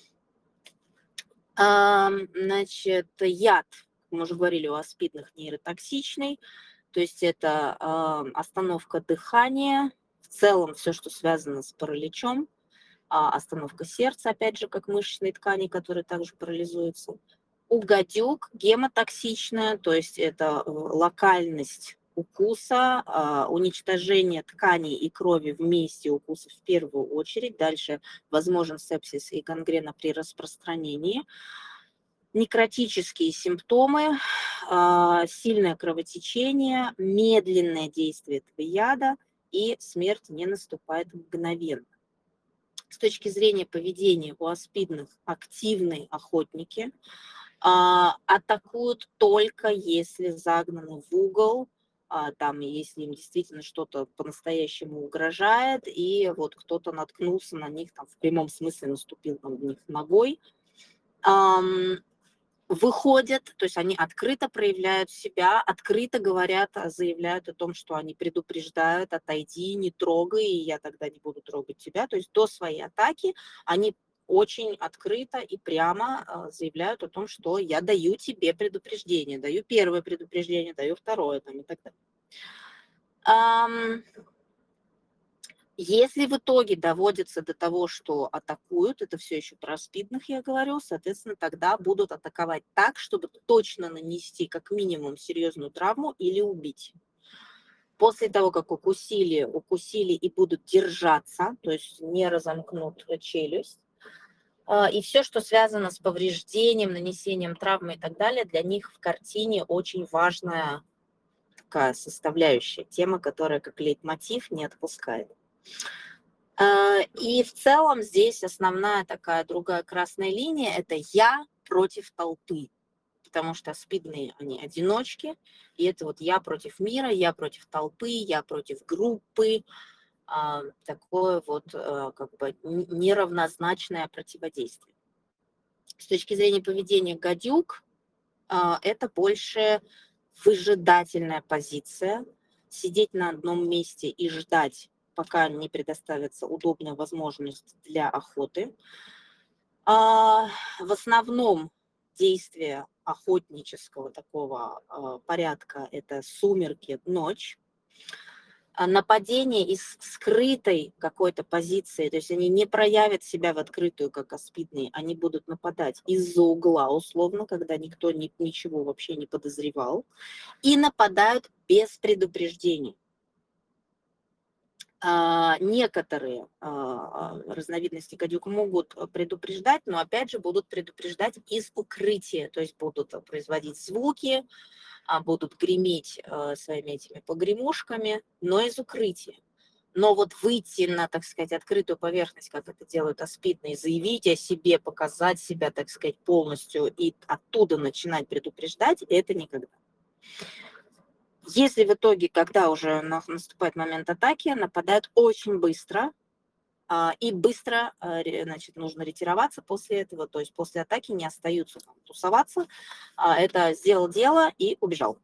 Значит, яд, мы уже говорили, у аспидных нейротоксичный, то есть это остановка дыхания, в целом все, что связано с параличом, остановка сердца, опять же, как мышечной ткани, которые также парализуются. У гадюк гемотоксичная, то есть это локальность укуса, уничтожение тканей и крови в месте укуса в первую очередь. Дальше возможен сепсис и гангрена при распространении. Некротические симптомы, сильное кровотечение, медленное действие этого яда, и смерть не наступает мгновенно. С точки зрения поведения у аспидных активные охотники атакуют только если загнаны в угол, там, если им действительно что-то по-настоящему угрожает, и вот кто-то наткнулся на них, там, в прямом смысле наступил на них ногой. Выходят, то есть они открыто проявляют себя, открыто говорят, заявляют о том, что они предупреждают: отойди, не трогай, и я тогда не буду трогать тебя. То есть до своей атаки они очень открыто и прямо заявляют о том, что я даю тебе предупреждение, даю первое предупреждение, даю второе, там, и так далее. Если в итоге доводится до того, что атакуют, это все еще про аспидных я говорю, соответственно, тогда будут атаковать так, чтобы точно нанести как минимум серьезную травму или убить. После того, как укусили и будут держаться, то есть не разомкнут челюсть, и все, что связано с повреждением, нанесением травмы и так далее, для них в картине очень важная такая составляющая, тема, которая как лейтмотив не отпускает. И в целом здесь основная такая другая красная линия – это я против толпы, потому что аспидные, они одиночки, и это вот я против мира, я против толпы, я против группы, такое вот как бы неравнозначное противодействие. С точки зрения поведения гадюк, это больше выжидательная позиция, сидеть на одном месте и ждать, пока не предоставится удобная возможность для охоты. В основном действие охотнического такого порядка – это сумерки, ночь. Нападение из скрытой какой-то позиции, то есть они не проявят себя в открытую, как аспидные, они будут нападать из-за угла, условно, когда никто ничего вообще не подозревал, и нападают без предупреждений. Некоторые разновидности гадюк могут предупреждать, но опять же будут предупреждать из укрытия, то есть будут производить звуки, будут греметь своими этими погремушками, но из укрытия. Но вот выйти на, так сказать, открытую поверхность, как это делают аспидные, заявить о себе, показать себя, так сказать, полностью и оттуда начинать предупреждать, это никогда. Если в итоге, когда уже наступает момент атаки, нападают очень быстро, и быстро, значит, нужно ретироваться после этого, то есть после атаки не остаются там тусоваться, это сделал дело и убежал.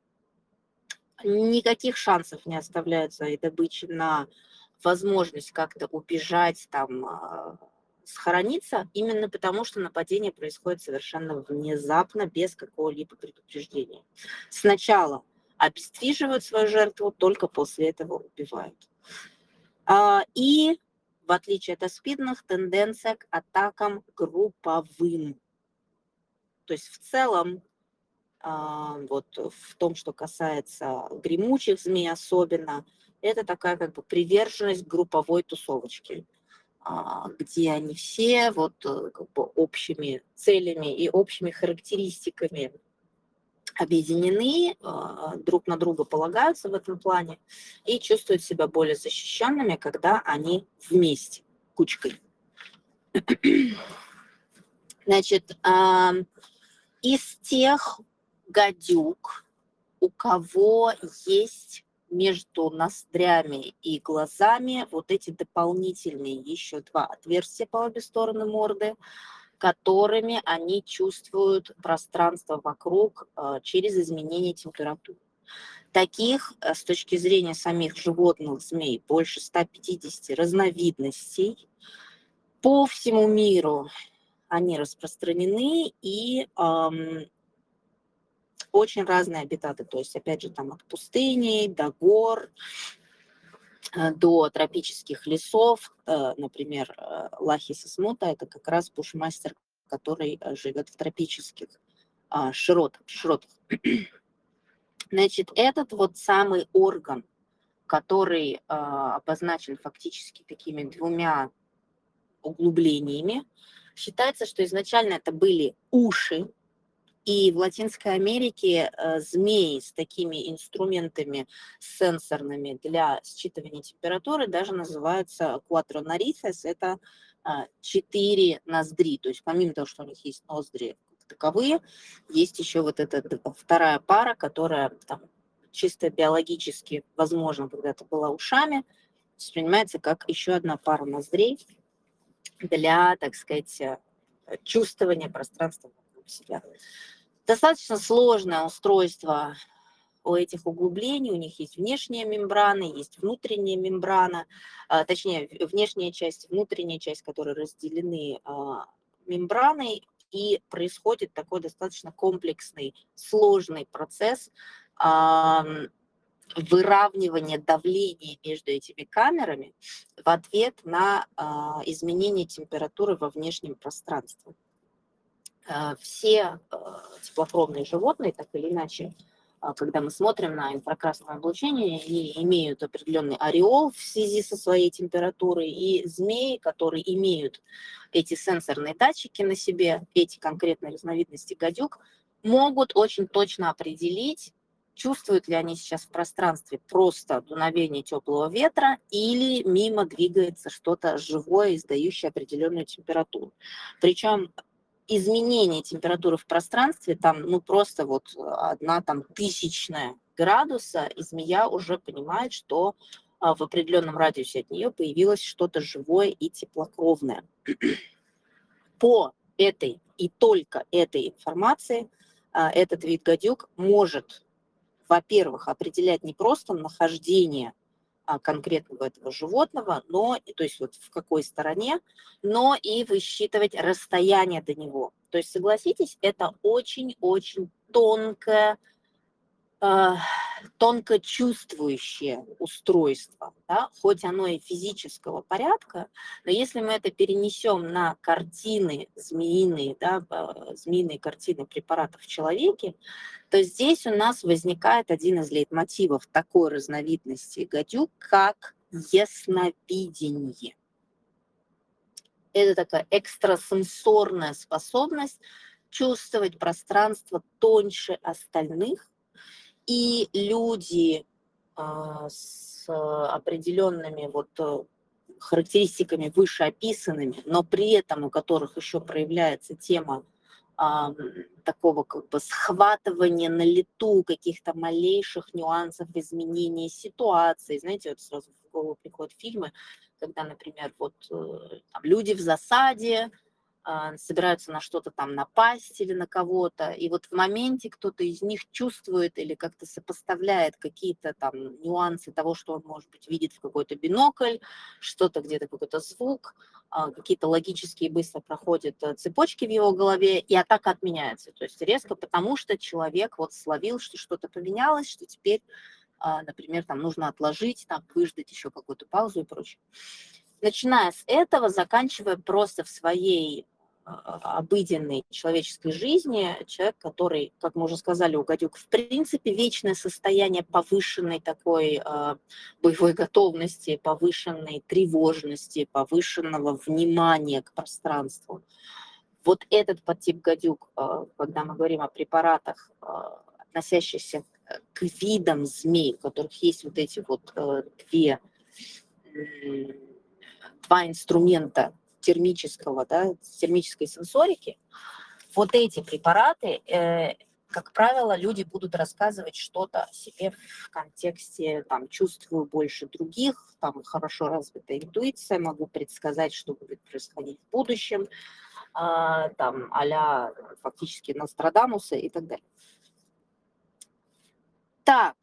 Никаких шансов не оставляется и добычи на возможность как-то убежать, там, схорониться, именно потому что нападение происходит совершенно внезапно, без какого-либо предупреждения. Сначала обездвиживают свою жертву, только после этого убивают. И, в отличие от аспидных, тенденция к атакам групповым. То есть в целом, вот в том, что касается гремучих змей особенно, это такая как бы приверженность групповой тусовочки, где они все вот как бы общими целями и общими характеристиками объединены, друг на друга полагаются в этом плане и чувствуют себя более защищенными, когда они вместе, кучкой. Значит, из тех гадюк, у кого есть между ноздрями и глазами вот эти дополнительные еще два отверстия по обе стороны морды, которыми они чувствуют пространство вокруг через изменение температуры. Таких с точки зрения самих животных, змей, больше 150 разновидностей. По всему миру они распространены, и очень разные обитаты. То есть, опять же, там от пустыни до гор, до тропических лесов. Например, Лахис смута – это как раз бушмастер, который живет в тропических широтах. Значит, этот вот самый орган, который обозначен фактически такими двумя углублениями, считается, что изначально это были уши, и в Латинской Америке змеи с такими инструментами сенсорными для считывания температуры даже называются quattro narices, это 4 ноздри. То есть помимо того, что у них есть ноздри как таковые, есть еще вот эта вторая пара, которая там, чисто биологически, возможно, когда-то была ушами, воспринимается как еще одна пара ноздрей для, так сказать, чувствования пространства вокруг себя. Достаточно сложное устройство у этих углублений. У них есть внешняя мембрана, есть внутренняя мембрана, точнее, внешняя часть, внутренняя часть, которые разделены мембраной, и происходит такой достаточно комплексный, сложный процесс выравнивания давления между этими камерами в ответ на изменение температуры во внешнем пространстве. Все теплокровные животные, так или иначе, когда мы смотрим на инфракрасное облучение, они имеют определенный ореол в связи со своей температурой, и змеи, которые имеют эти сенсорные датчики на себе, эти конкретные разновидности гадюк, могут очень точно определить, чувствуют ли они сейчас в пространстве просто дуновение теплого ветра или мимо двигается что-то живое, издающее определенную температуру. Причем изменение температуры в пространстве, там, ну, просто вот 0,01 градуса, и змея уже понимает, что в определенном радиусе от нее появилось что-то живое и теплокровное. По этой и только этой информации этот вид гадюк может, во-первых, определять не просто нахождение конкретного этого животного, но, то есть вот в какой стороне, но и высчитывать расстояние до него. То есть, согласитесь, это очень-очень тонко чувствующее устройство, да? Хоть оно и физического порядка, но если мы это перенесем на картины змеиные, да, змеиные картины препаратов в человеке, то здесь у нас возникает один из лейтмотивов такой разновидности гадюк, как ясновидение. Это такая экстрасенсорная способность чувствовать пространство тоньше остальных, и люди с определенными вот характеристиками вышеописанными, но при этом у которых еще проявляется тема такого как бы схватывания на лету каких-то малейших нюансов изменения ситуации. Знаете, вот сразу в голову приходят фильмы, когда, например, вот там люди в засаде, собираются на что-то там напасть или на кого-то, и вот в моменте кто-то из них чувствует или как-то сопоставляет какие-то там нюансы того, что он, может быть, видит в какой-то бинокль, что-то где-то, какой-то звук, какие-то логические быстро проходят цепочки в его голове, и атака отменяется. То есть резко, потому что человек вот словил, что что-то поменялось, что теперь, например, там нужно отложить, там выждать еще какую-то паузу и прочее. Начиная с этого, заканчивая просто в своей обыденной человеческой жизни, человек, который, как мы уже сказали, у гадюк, в принципе, вечное состояние повышенной такой боевой готовности, повышенной тревожности, повышенного внимания к пространству. Вот этот подтип гадюк, когда мы говорим о препаратах, относящихся к видам змей, у которых есть вот эти вот два инструмента термического, да, термической сенсорики, вот эти препараты, как правило, люди будут рассказывать что-то о себе в контексте, там, чувствую больше других, там, хорошо развитая интуиция, могу предсказать, что будет происходить в будущем, там, а-ля фактически Нострадамуса и так далее. Так.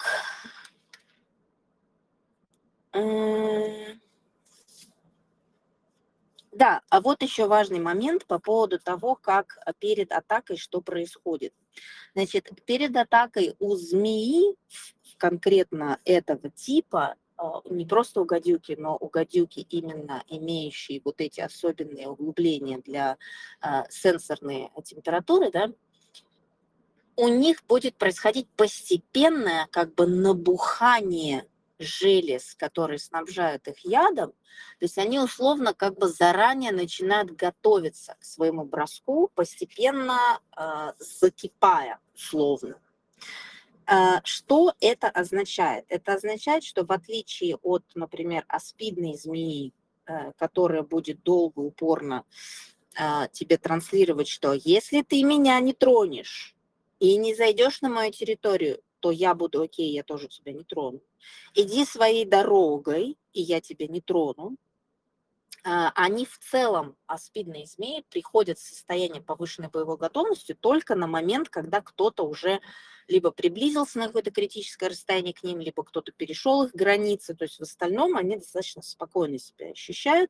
Да, а вот еще важный момент по поводу того, как перед атакой что происходит. Значит, перед атакой у змеи, конкретно этого типа, не просто у гадюки, но у гадюки именно имеющие вот эти особенные углубления для сенсорной температуры, да, у них будет происходить постепенное как бы набухание желез, которые снабжают их ядом. То есть они условно как бы заранее начинают готовиться к своему броску, постепенно закипая условно. Что это означает? Это означает, что в отличие от, например, аспидной змеи, которая будет долго, упорно тебе транслировать, что если ты меня не тронешь и не зайдешь на мою территорию, то я буду окей, я тоже тебя не трону. Иди своей дорогой, и я тебя не трону. Они в целом, аспидные змеи, приходят в состояние повышенной боевой готовности только на момент, когда кто-то уже либо приблизился на какое-то критическое расстояние к ним, либо кто-то перешел их границы. То есть в остальном они достаточно спокойно себя ощущают.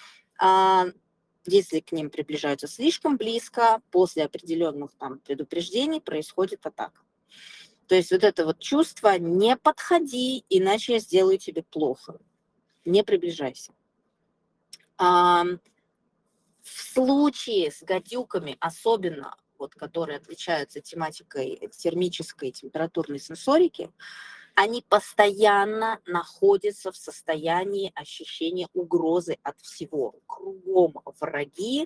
Если к ним приближаются слишком близко, после определенных там предупреждений происходит атака. То есть вот это вот чувство «не подходи, иначе я сделаю тебе плохо». Не приближайся. В случае с гадюками, особенно вот, которые отличаются тематикой термической и температурной сенсорики, они постоянно находятся в состоянии ощущения угрозы от всего. Кругом враги,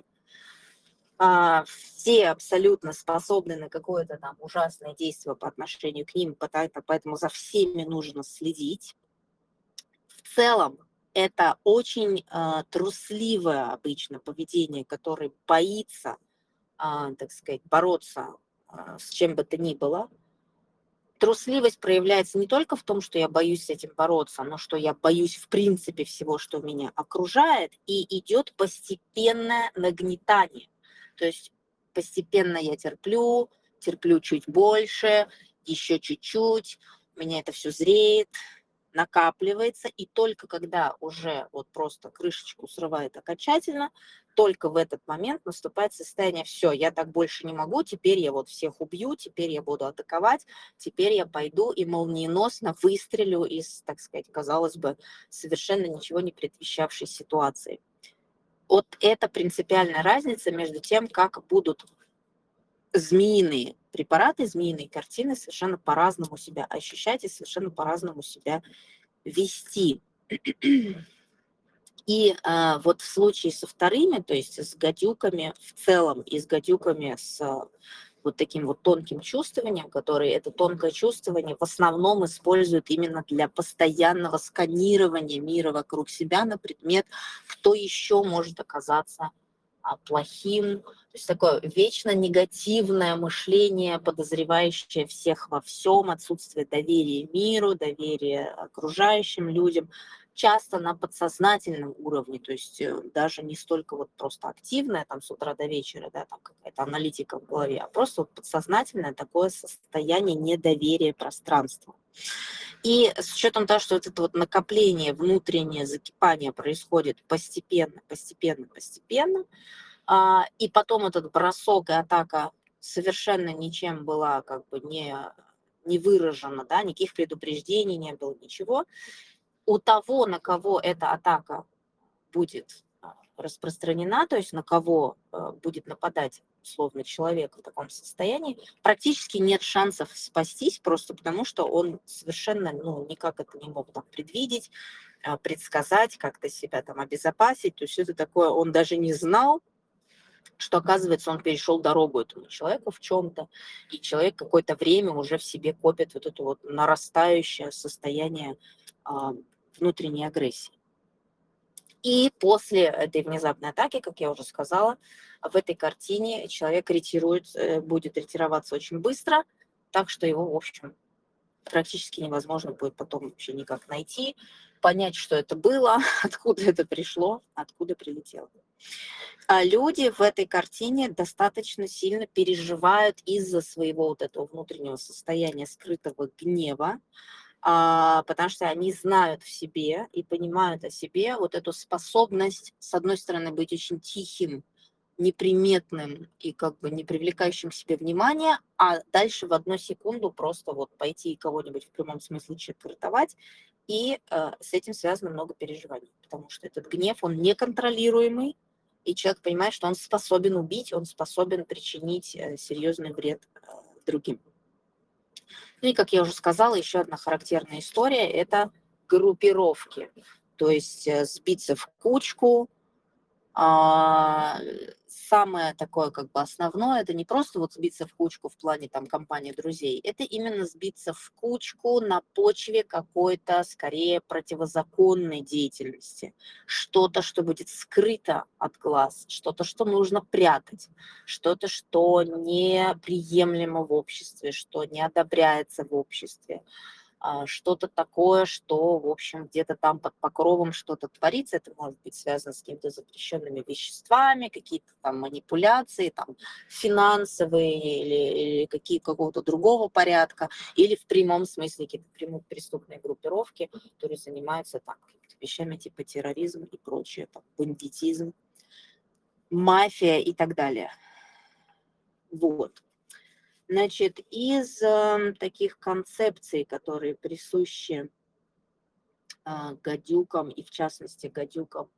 все абсолютно способны на какое-то там ужасное действие по отношению к ним, поэтому за всеми нужно следить. В целом, это очень трусливое обычно поведение, которое боится, так сказать, бороться с чем бы то ни было. Трусливость проявляется не только в том, что я боюсь с этим бороться, но что я боюсь в принципе всего, что меня окружает, и идет постепенное нагнетание. То есть постепенно я терплю чуть больше, еще чуть-чуть, у меня это все зреет, накапливается, и только когда уже вот просто крышечку срывает окончательно, только в этот момент наступает состояние «все, я так больше не могу, теперь я вот всех убью, теперь я буду атаковать, теперь я пойду и молниеносно выстрелю из, так сказать, казалось бы, совершенно ничего не предвещавшей ситуации». Вот это принципиальная разница между тем, как будут змеиные препараты, змеиные картины совершенно по-разному себя ощущать и совершенно по-разному себя вести. И вот в случае со вторыми, то есть с гадюками в целом и с гадюками с вот таким вот тонким чувствованием, которые это тонкое чувствование в основном используют именно для постоянного сканирования мира вокруг себя на предмет, кто еще может оказаться плохим. То есть такое вечно негативное мышление, подозревающее всех во всем, отсутствие доверия миру, доверия окружающим людям, часто на подсознательном уровне, то есть даже не столько вот просто активное там с утра до вечера, да, там какая-то аналитика в голове, а просто вот подсознательное такое состояние недоверия пространству. И с учетом того, что вот это вот накопление, внутреннее закипание происходит постепенно, и потом этот бросок и атака совершенно ничем была как бы не выражена, да, никаких предупреждений не было, ничего. У того, на кого эта атака будет распространена, то есть на кого будет нападать условно человек в таком состоянии, практически нет шансов спастись, просто потому что он совершенно никак это не мог там предвидеть, предсказать, как-то себя там обезопасить. То есть это такое, он даже не знал, что, оказывается, он перешел дорогу этому человеку в чем-то, и человек какое-то время уже в себе копит вот это вот нарастающее состояние внутренней агрессии. И после этой внезапной атаки, как я уже сказала, в этой картине человек будет ретироваться очень быстро, так что его, в общем, практически невозможно будет потом вообще никак найти, понять, что это было, откуда это пришло, откуда прилетело. А люди в этой картине достаточно сильно переживают из-за своего вот этого внутреннего состояния скрытого гнева, потому что они знают в себе и понимают о себе вот эту способность, с одной стороны, быть очень тихим, неприметным и как бы не привлекающим к себе внимания, а дальше в одну секунду просто вот пойти и кого-нибудь в прямом смысле четвертовать, и с этим связано много переживаний, потому что этот гнев, он неконтролируемый, и человек понимает, что он способен убить, он способен причинить серьезный вред другим. Ну и, как я уже сказала, еще одна характерная история – это группировки, то есть сбиться в кучку. А, Самое такое как бы основное – это не просто вот сбиться в кучку в плане там компании друзей, это именно сбиться в кучку на почве какой-то, скорее, противозаконной деятельности. Что-то, что будет скрыто от глаз, что-то, что нужно прятать, что-то, что неприемлемо в обществе, что не одобряется в обществе. Что-то такое, что, в общем, где-то там под покровом что-то творится. Это может быть связано с какими-то запрещенными веществами, какие-то там манипуляции, там, финансовые или какие какого-то другого порядка, или в прямом смысле какие-то преступные группировки, которые занимаются там какими-то вещами типа терроризм и прочее, там, бандитизм, мафия и так далее. Вот. Значит, из таких концепций, которые присущи гадюкам, и в частности гадюкам,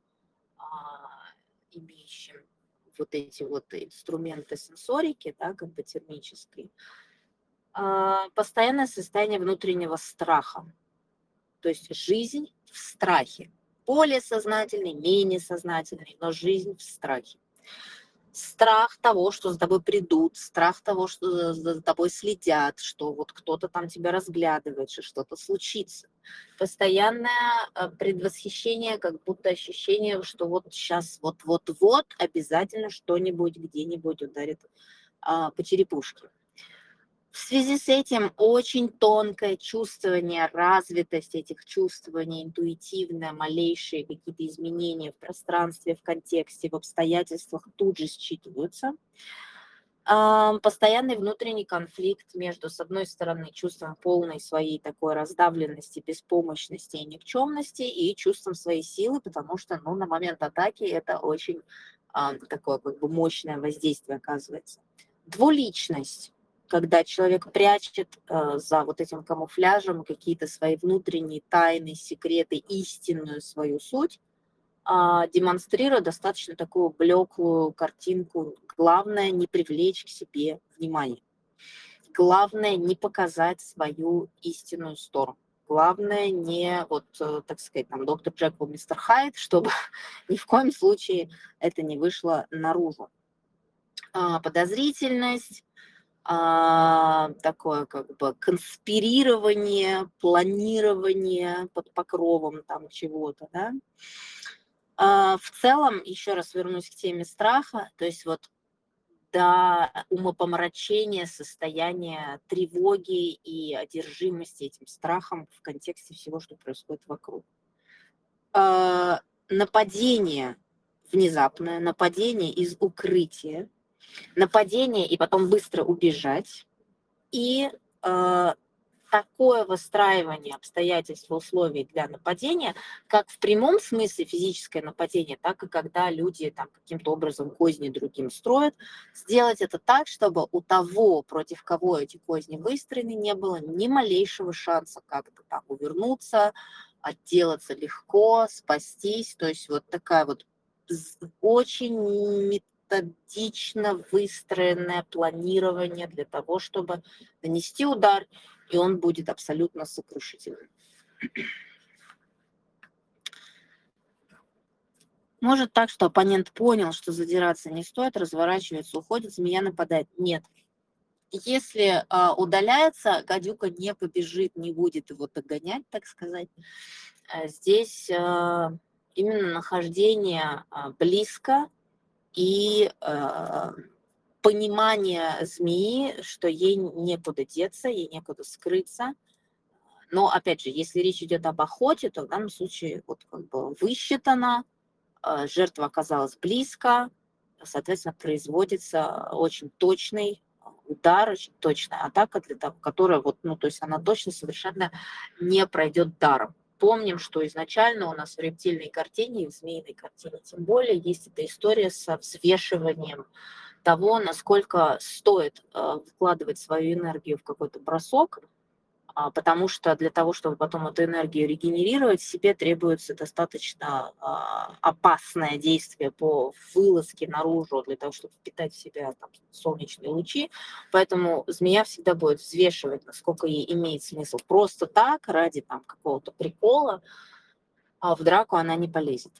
имеющим вот эти вот инструменты сенсорики, да, компотермической, постоянное состояние внутреннего страха, то есть жизнь в страхе, более сознательный, менее сознательный, но жизнь в страхе. Страх того, что за тобой придут, страх того, что за тобой следят, что вот кто-то там тебя разглядывает, что что-то случится. Постоянное предвосхищение, как будто ощущение, что вот сейчас вот-вот-вот обязательно что-нибудь где-нибудь ударит по черепушке. В связи с этим очень тонкое чувствование, развитость этих чувствований, интуитивное, малейшие какие-то изменения в пространстве, в контексте, в обстоятельствах тут же считываются. Постоянный внутренний конфликт между, с одной стороны, чувством полной своей такой раздавленности, беспомощности и никчемности, и чувством своей силы, потому что, ну, на момент атаки это очень такое как бы мощное воздействие оказывается. Двуличность, когда человек прячет за вот этим камуфляжем какие-то свои внутренние тайны, секреты, истинную свою суть, демонстрируя достаточно такую блеклую картинку. Главное не привлечь к себе внимание. Главное не показать свою истинную сторону. Главное не, вот, так сказать, там, доктор Джекил, мистер Хайд, чтобы ни в коем случае это не вышло наружу. Подозрительность, такое как бы конспирирование, планирование под покровом там чего-то, да. В целом, еще раз вернусь к теме страха, то есть вот до умопомрачения, состояния тревоги и одержимости этим страхом в контексте всего, что происходит вокруг. Нападение внезапное, нападение из укрытия, нападение и потом быстро убежать, и такое выстраивание обстоятельств и условий для нападения, как в прямом смысле физическое нападение, так и когда люди там каким-то образом козни другим строят, сделать это так, чтобы у того, против кого эти козни выстроены, не было ни малейшего шанса как-то там увернуться, отделаться легко, спастись. То есть вот такая вот очень методично выстроенное планирование для того, чтобы нанести удар, и он будет абсолютно сокрушительным. Может так, что оппонент понял, что задираться не стоит, разворачивается, уходит, змея нападает. Нет. Если удаляется, гадюка не побежит, не будет его догонять, так сказать. Здесь именно нахождение близко и понимание змеи, что ей некуда деться, ей некуда скрыться, Но, опять же, если речь идет об охоте, то в данном случае вот как бы высчитано, жертва оказалась близко, соответственно, производится очень точный удар, очень точная атака, для того, которая вот, ну, то есть она точно совершенно не пройдет даром. Помним, что изначально у нас в рептильной картине и в змеиной картине тем более есть эта история со взвешиванием того, насколько стоит вкладывать свою энергию в какой-то бросок, потому что для того, чтобы потом эту энергию регенерировать, себе требуется достаточно опасное действие по вылазке наружу для того, чтобы впитать в себя там, солнечные лучи. Поэтому змея всегда будет взвешивать, насколько ей имеет смысл просто так, ради там, какого-то прикола, а в драку она не полезет.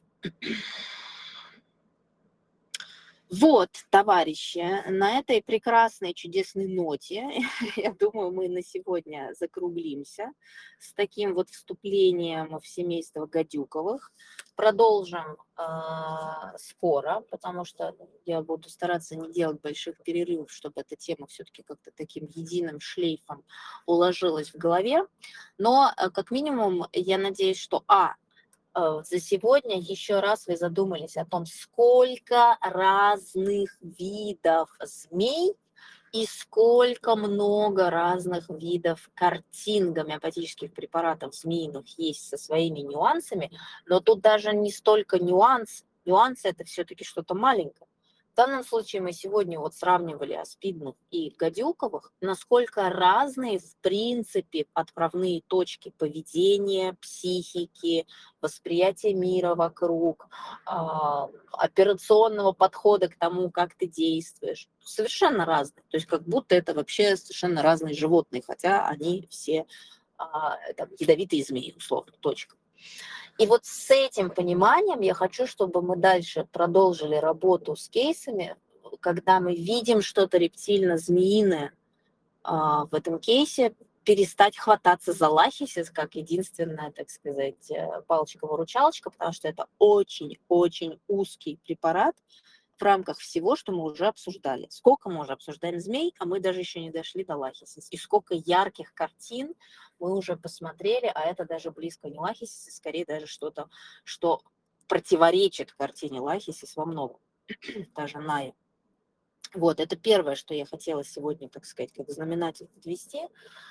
Вот, товарищи, на этой прекрасной, чудесной ноте, я думаю, мы на сегодня закруглимся с таким вот вступлением в семейство Гадюковых. Продолжим скоро, потому что я буду стараться не делать больших перерывов, чтобы эта тема все-таки как-то таким единым шлейфом уложилась в голове. Но, как минимум, я надеюсь, что за сегодня еще раз вы задумались о том, сколько разных видов змей и сколько много разных видов картин гомеопатических препаратов змеиных есть со своими нюансами, но тут даже не столько нюансы это все-таки что-то маленькое. В данном случае мы сегодня вот сравнивали аспидных и гадюковых, насколько разные в принципе отправные точки поведения, психики, восприятия мира вокруг, операционного подхода к тому, как ты действуешь. Совершенно разные. То есть как будто это вообще совершенно разные животные, хотя они все там, ядовитые змеи, условно, точка. И вот с этим пониманием я хочу, чтобы мы дальше продолжили работу с кейсами, когда мы видим что-то рептильно-змеиное в этом кейсе, перестать хвататься за лахисис как единственная, так сказать, палочка-выручалочка, потому что это очень-очень узкий препарат в рамках всего, что мы уже обсуждали. Сколько мы уже обсуждаем змей, а мы даже еще не дошли до лахисис. И сколько ярких картин мы уже посмотрели, а это даже близко не лахисис, скорее даже что-то, что противоречит картине лахисис во многом, даже Найя. Вот, это первое, что я хотела сегодня, так сказать, как знаменатель подвести.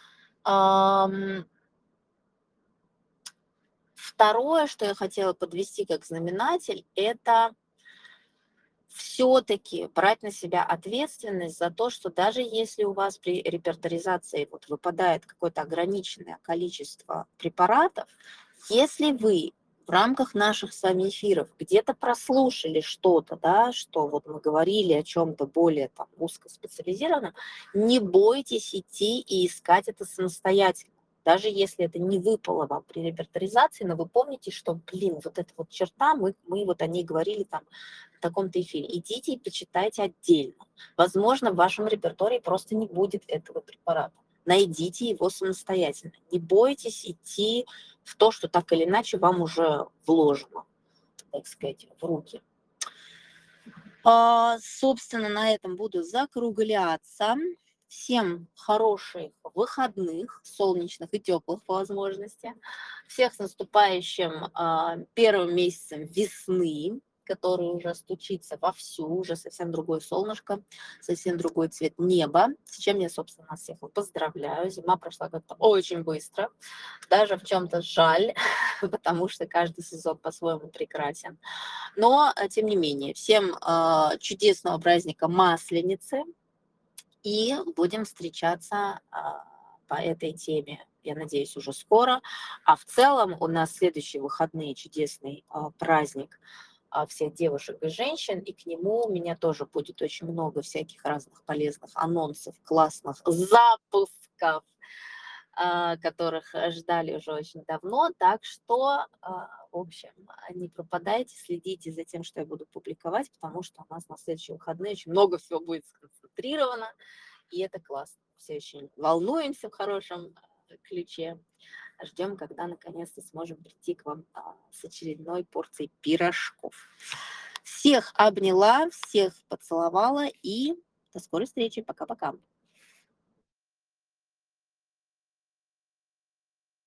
Второе, что я хотела подвести как знаменатель, это все-таки брать на себя ответственность за то, что даже если у вас при репертуаризации вот выпадает какое-то ограниченное количество препаратов, если вы в рамках наших с вами эфиров где-то прослушали что-то, да, что вот мы говорили о чем-то более там узкоспециализированном, не бойтесь идти и искать это самостоятельно. Даже если это не выпало вам при репертуаризации, но вы помните, что, блин, вот эта вот черта, мы вот о ней говорили там в таком-то эфире. Идите и почитайте отдельно. Возможно, в вашем репертуаре просто не будет этого препарата. Найдите его самостоятельно. Не бойтесь идти в то, что так или иначе вам уже вложено, так сказать, в руки. Собственно, на этом буду закругляться. Всем хороших выходных, солнечных и теплых по возможности. Всех с наступающим первым месяцем весны, который уже стучится вовсю, уже совсем другое солнышко, совсем другой цвет неба, с чем я, собственно, нас всех поздравляю. Зима прошла как-то очень быстро, даже в чем-то жаль, потому что каждый сезон по-своему прекрасен. Но, тем не менее, всем чудесного праздника Масленицы. И будем встречаться по этой теме, я надеюсь, уже скоро. А в целом у нас следующие выходные чудесный праздник всех девушек и женщин, и к нему у меня тоже будет очень много всяких разных полезных анонсов, классных запусков, которых ждали уже очень давно. Так что, в общем, не пропадайте, следите за тем, что я буду публиковать, потому что у нас на следующие выходные очень много всего будет сконцентрировано, и это классно. Все очень волнуемся в хорошем ключе. Ждем, когда наконец-то сможем прийти к вам с очередной порцией пирожков. Всех обняла, всех поцеловала и до скорой встречи. Пока-пока.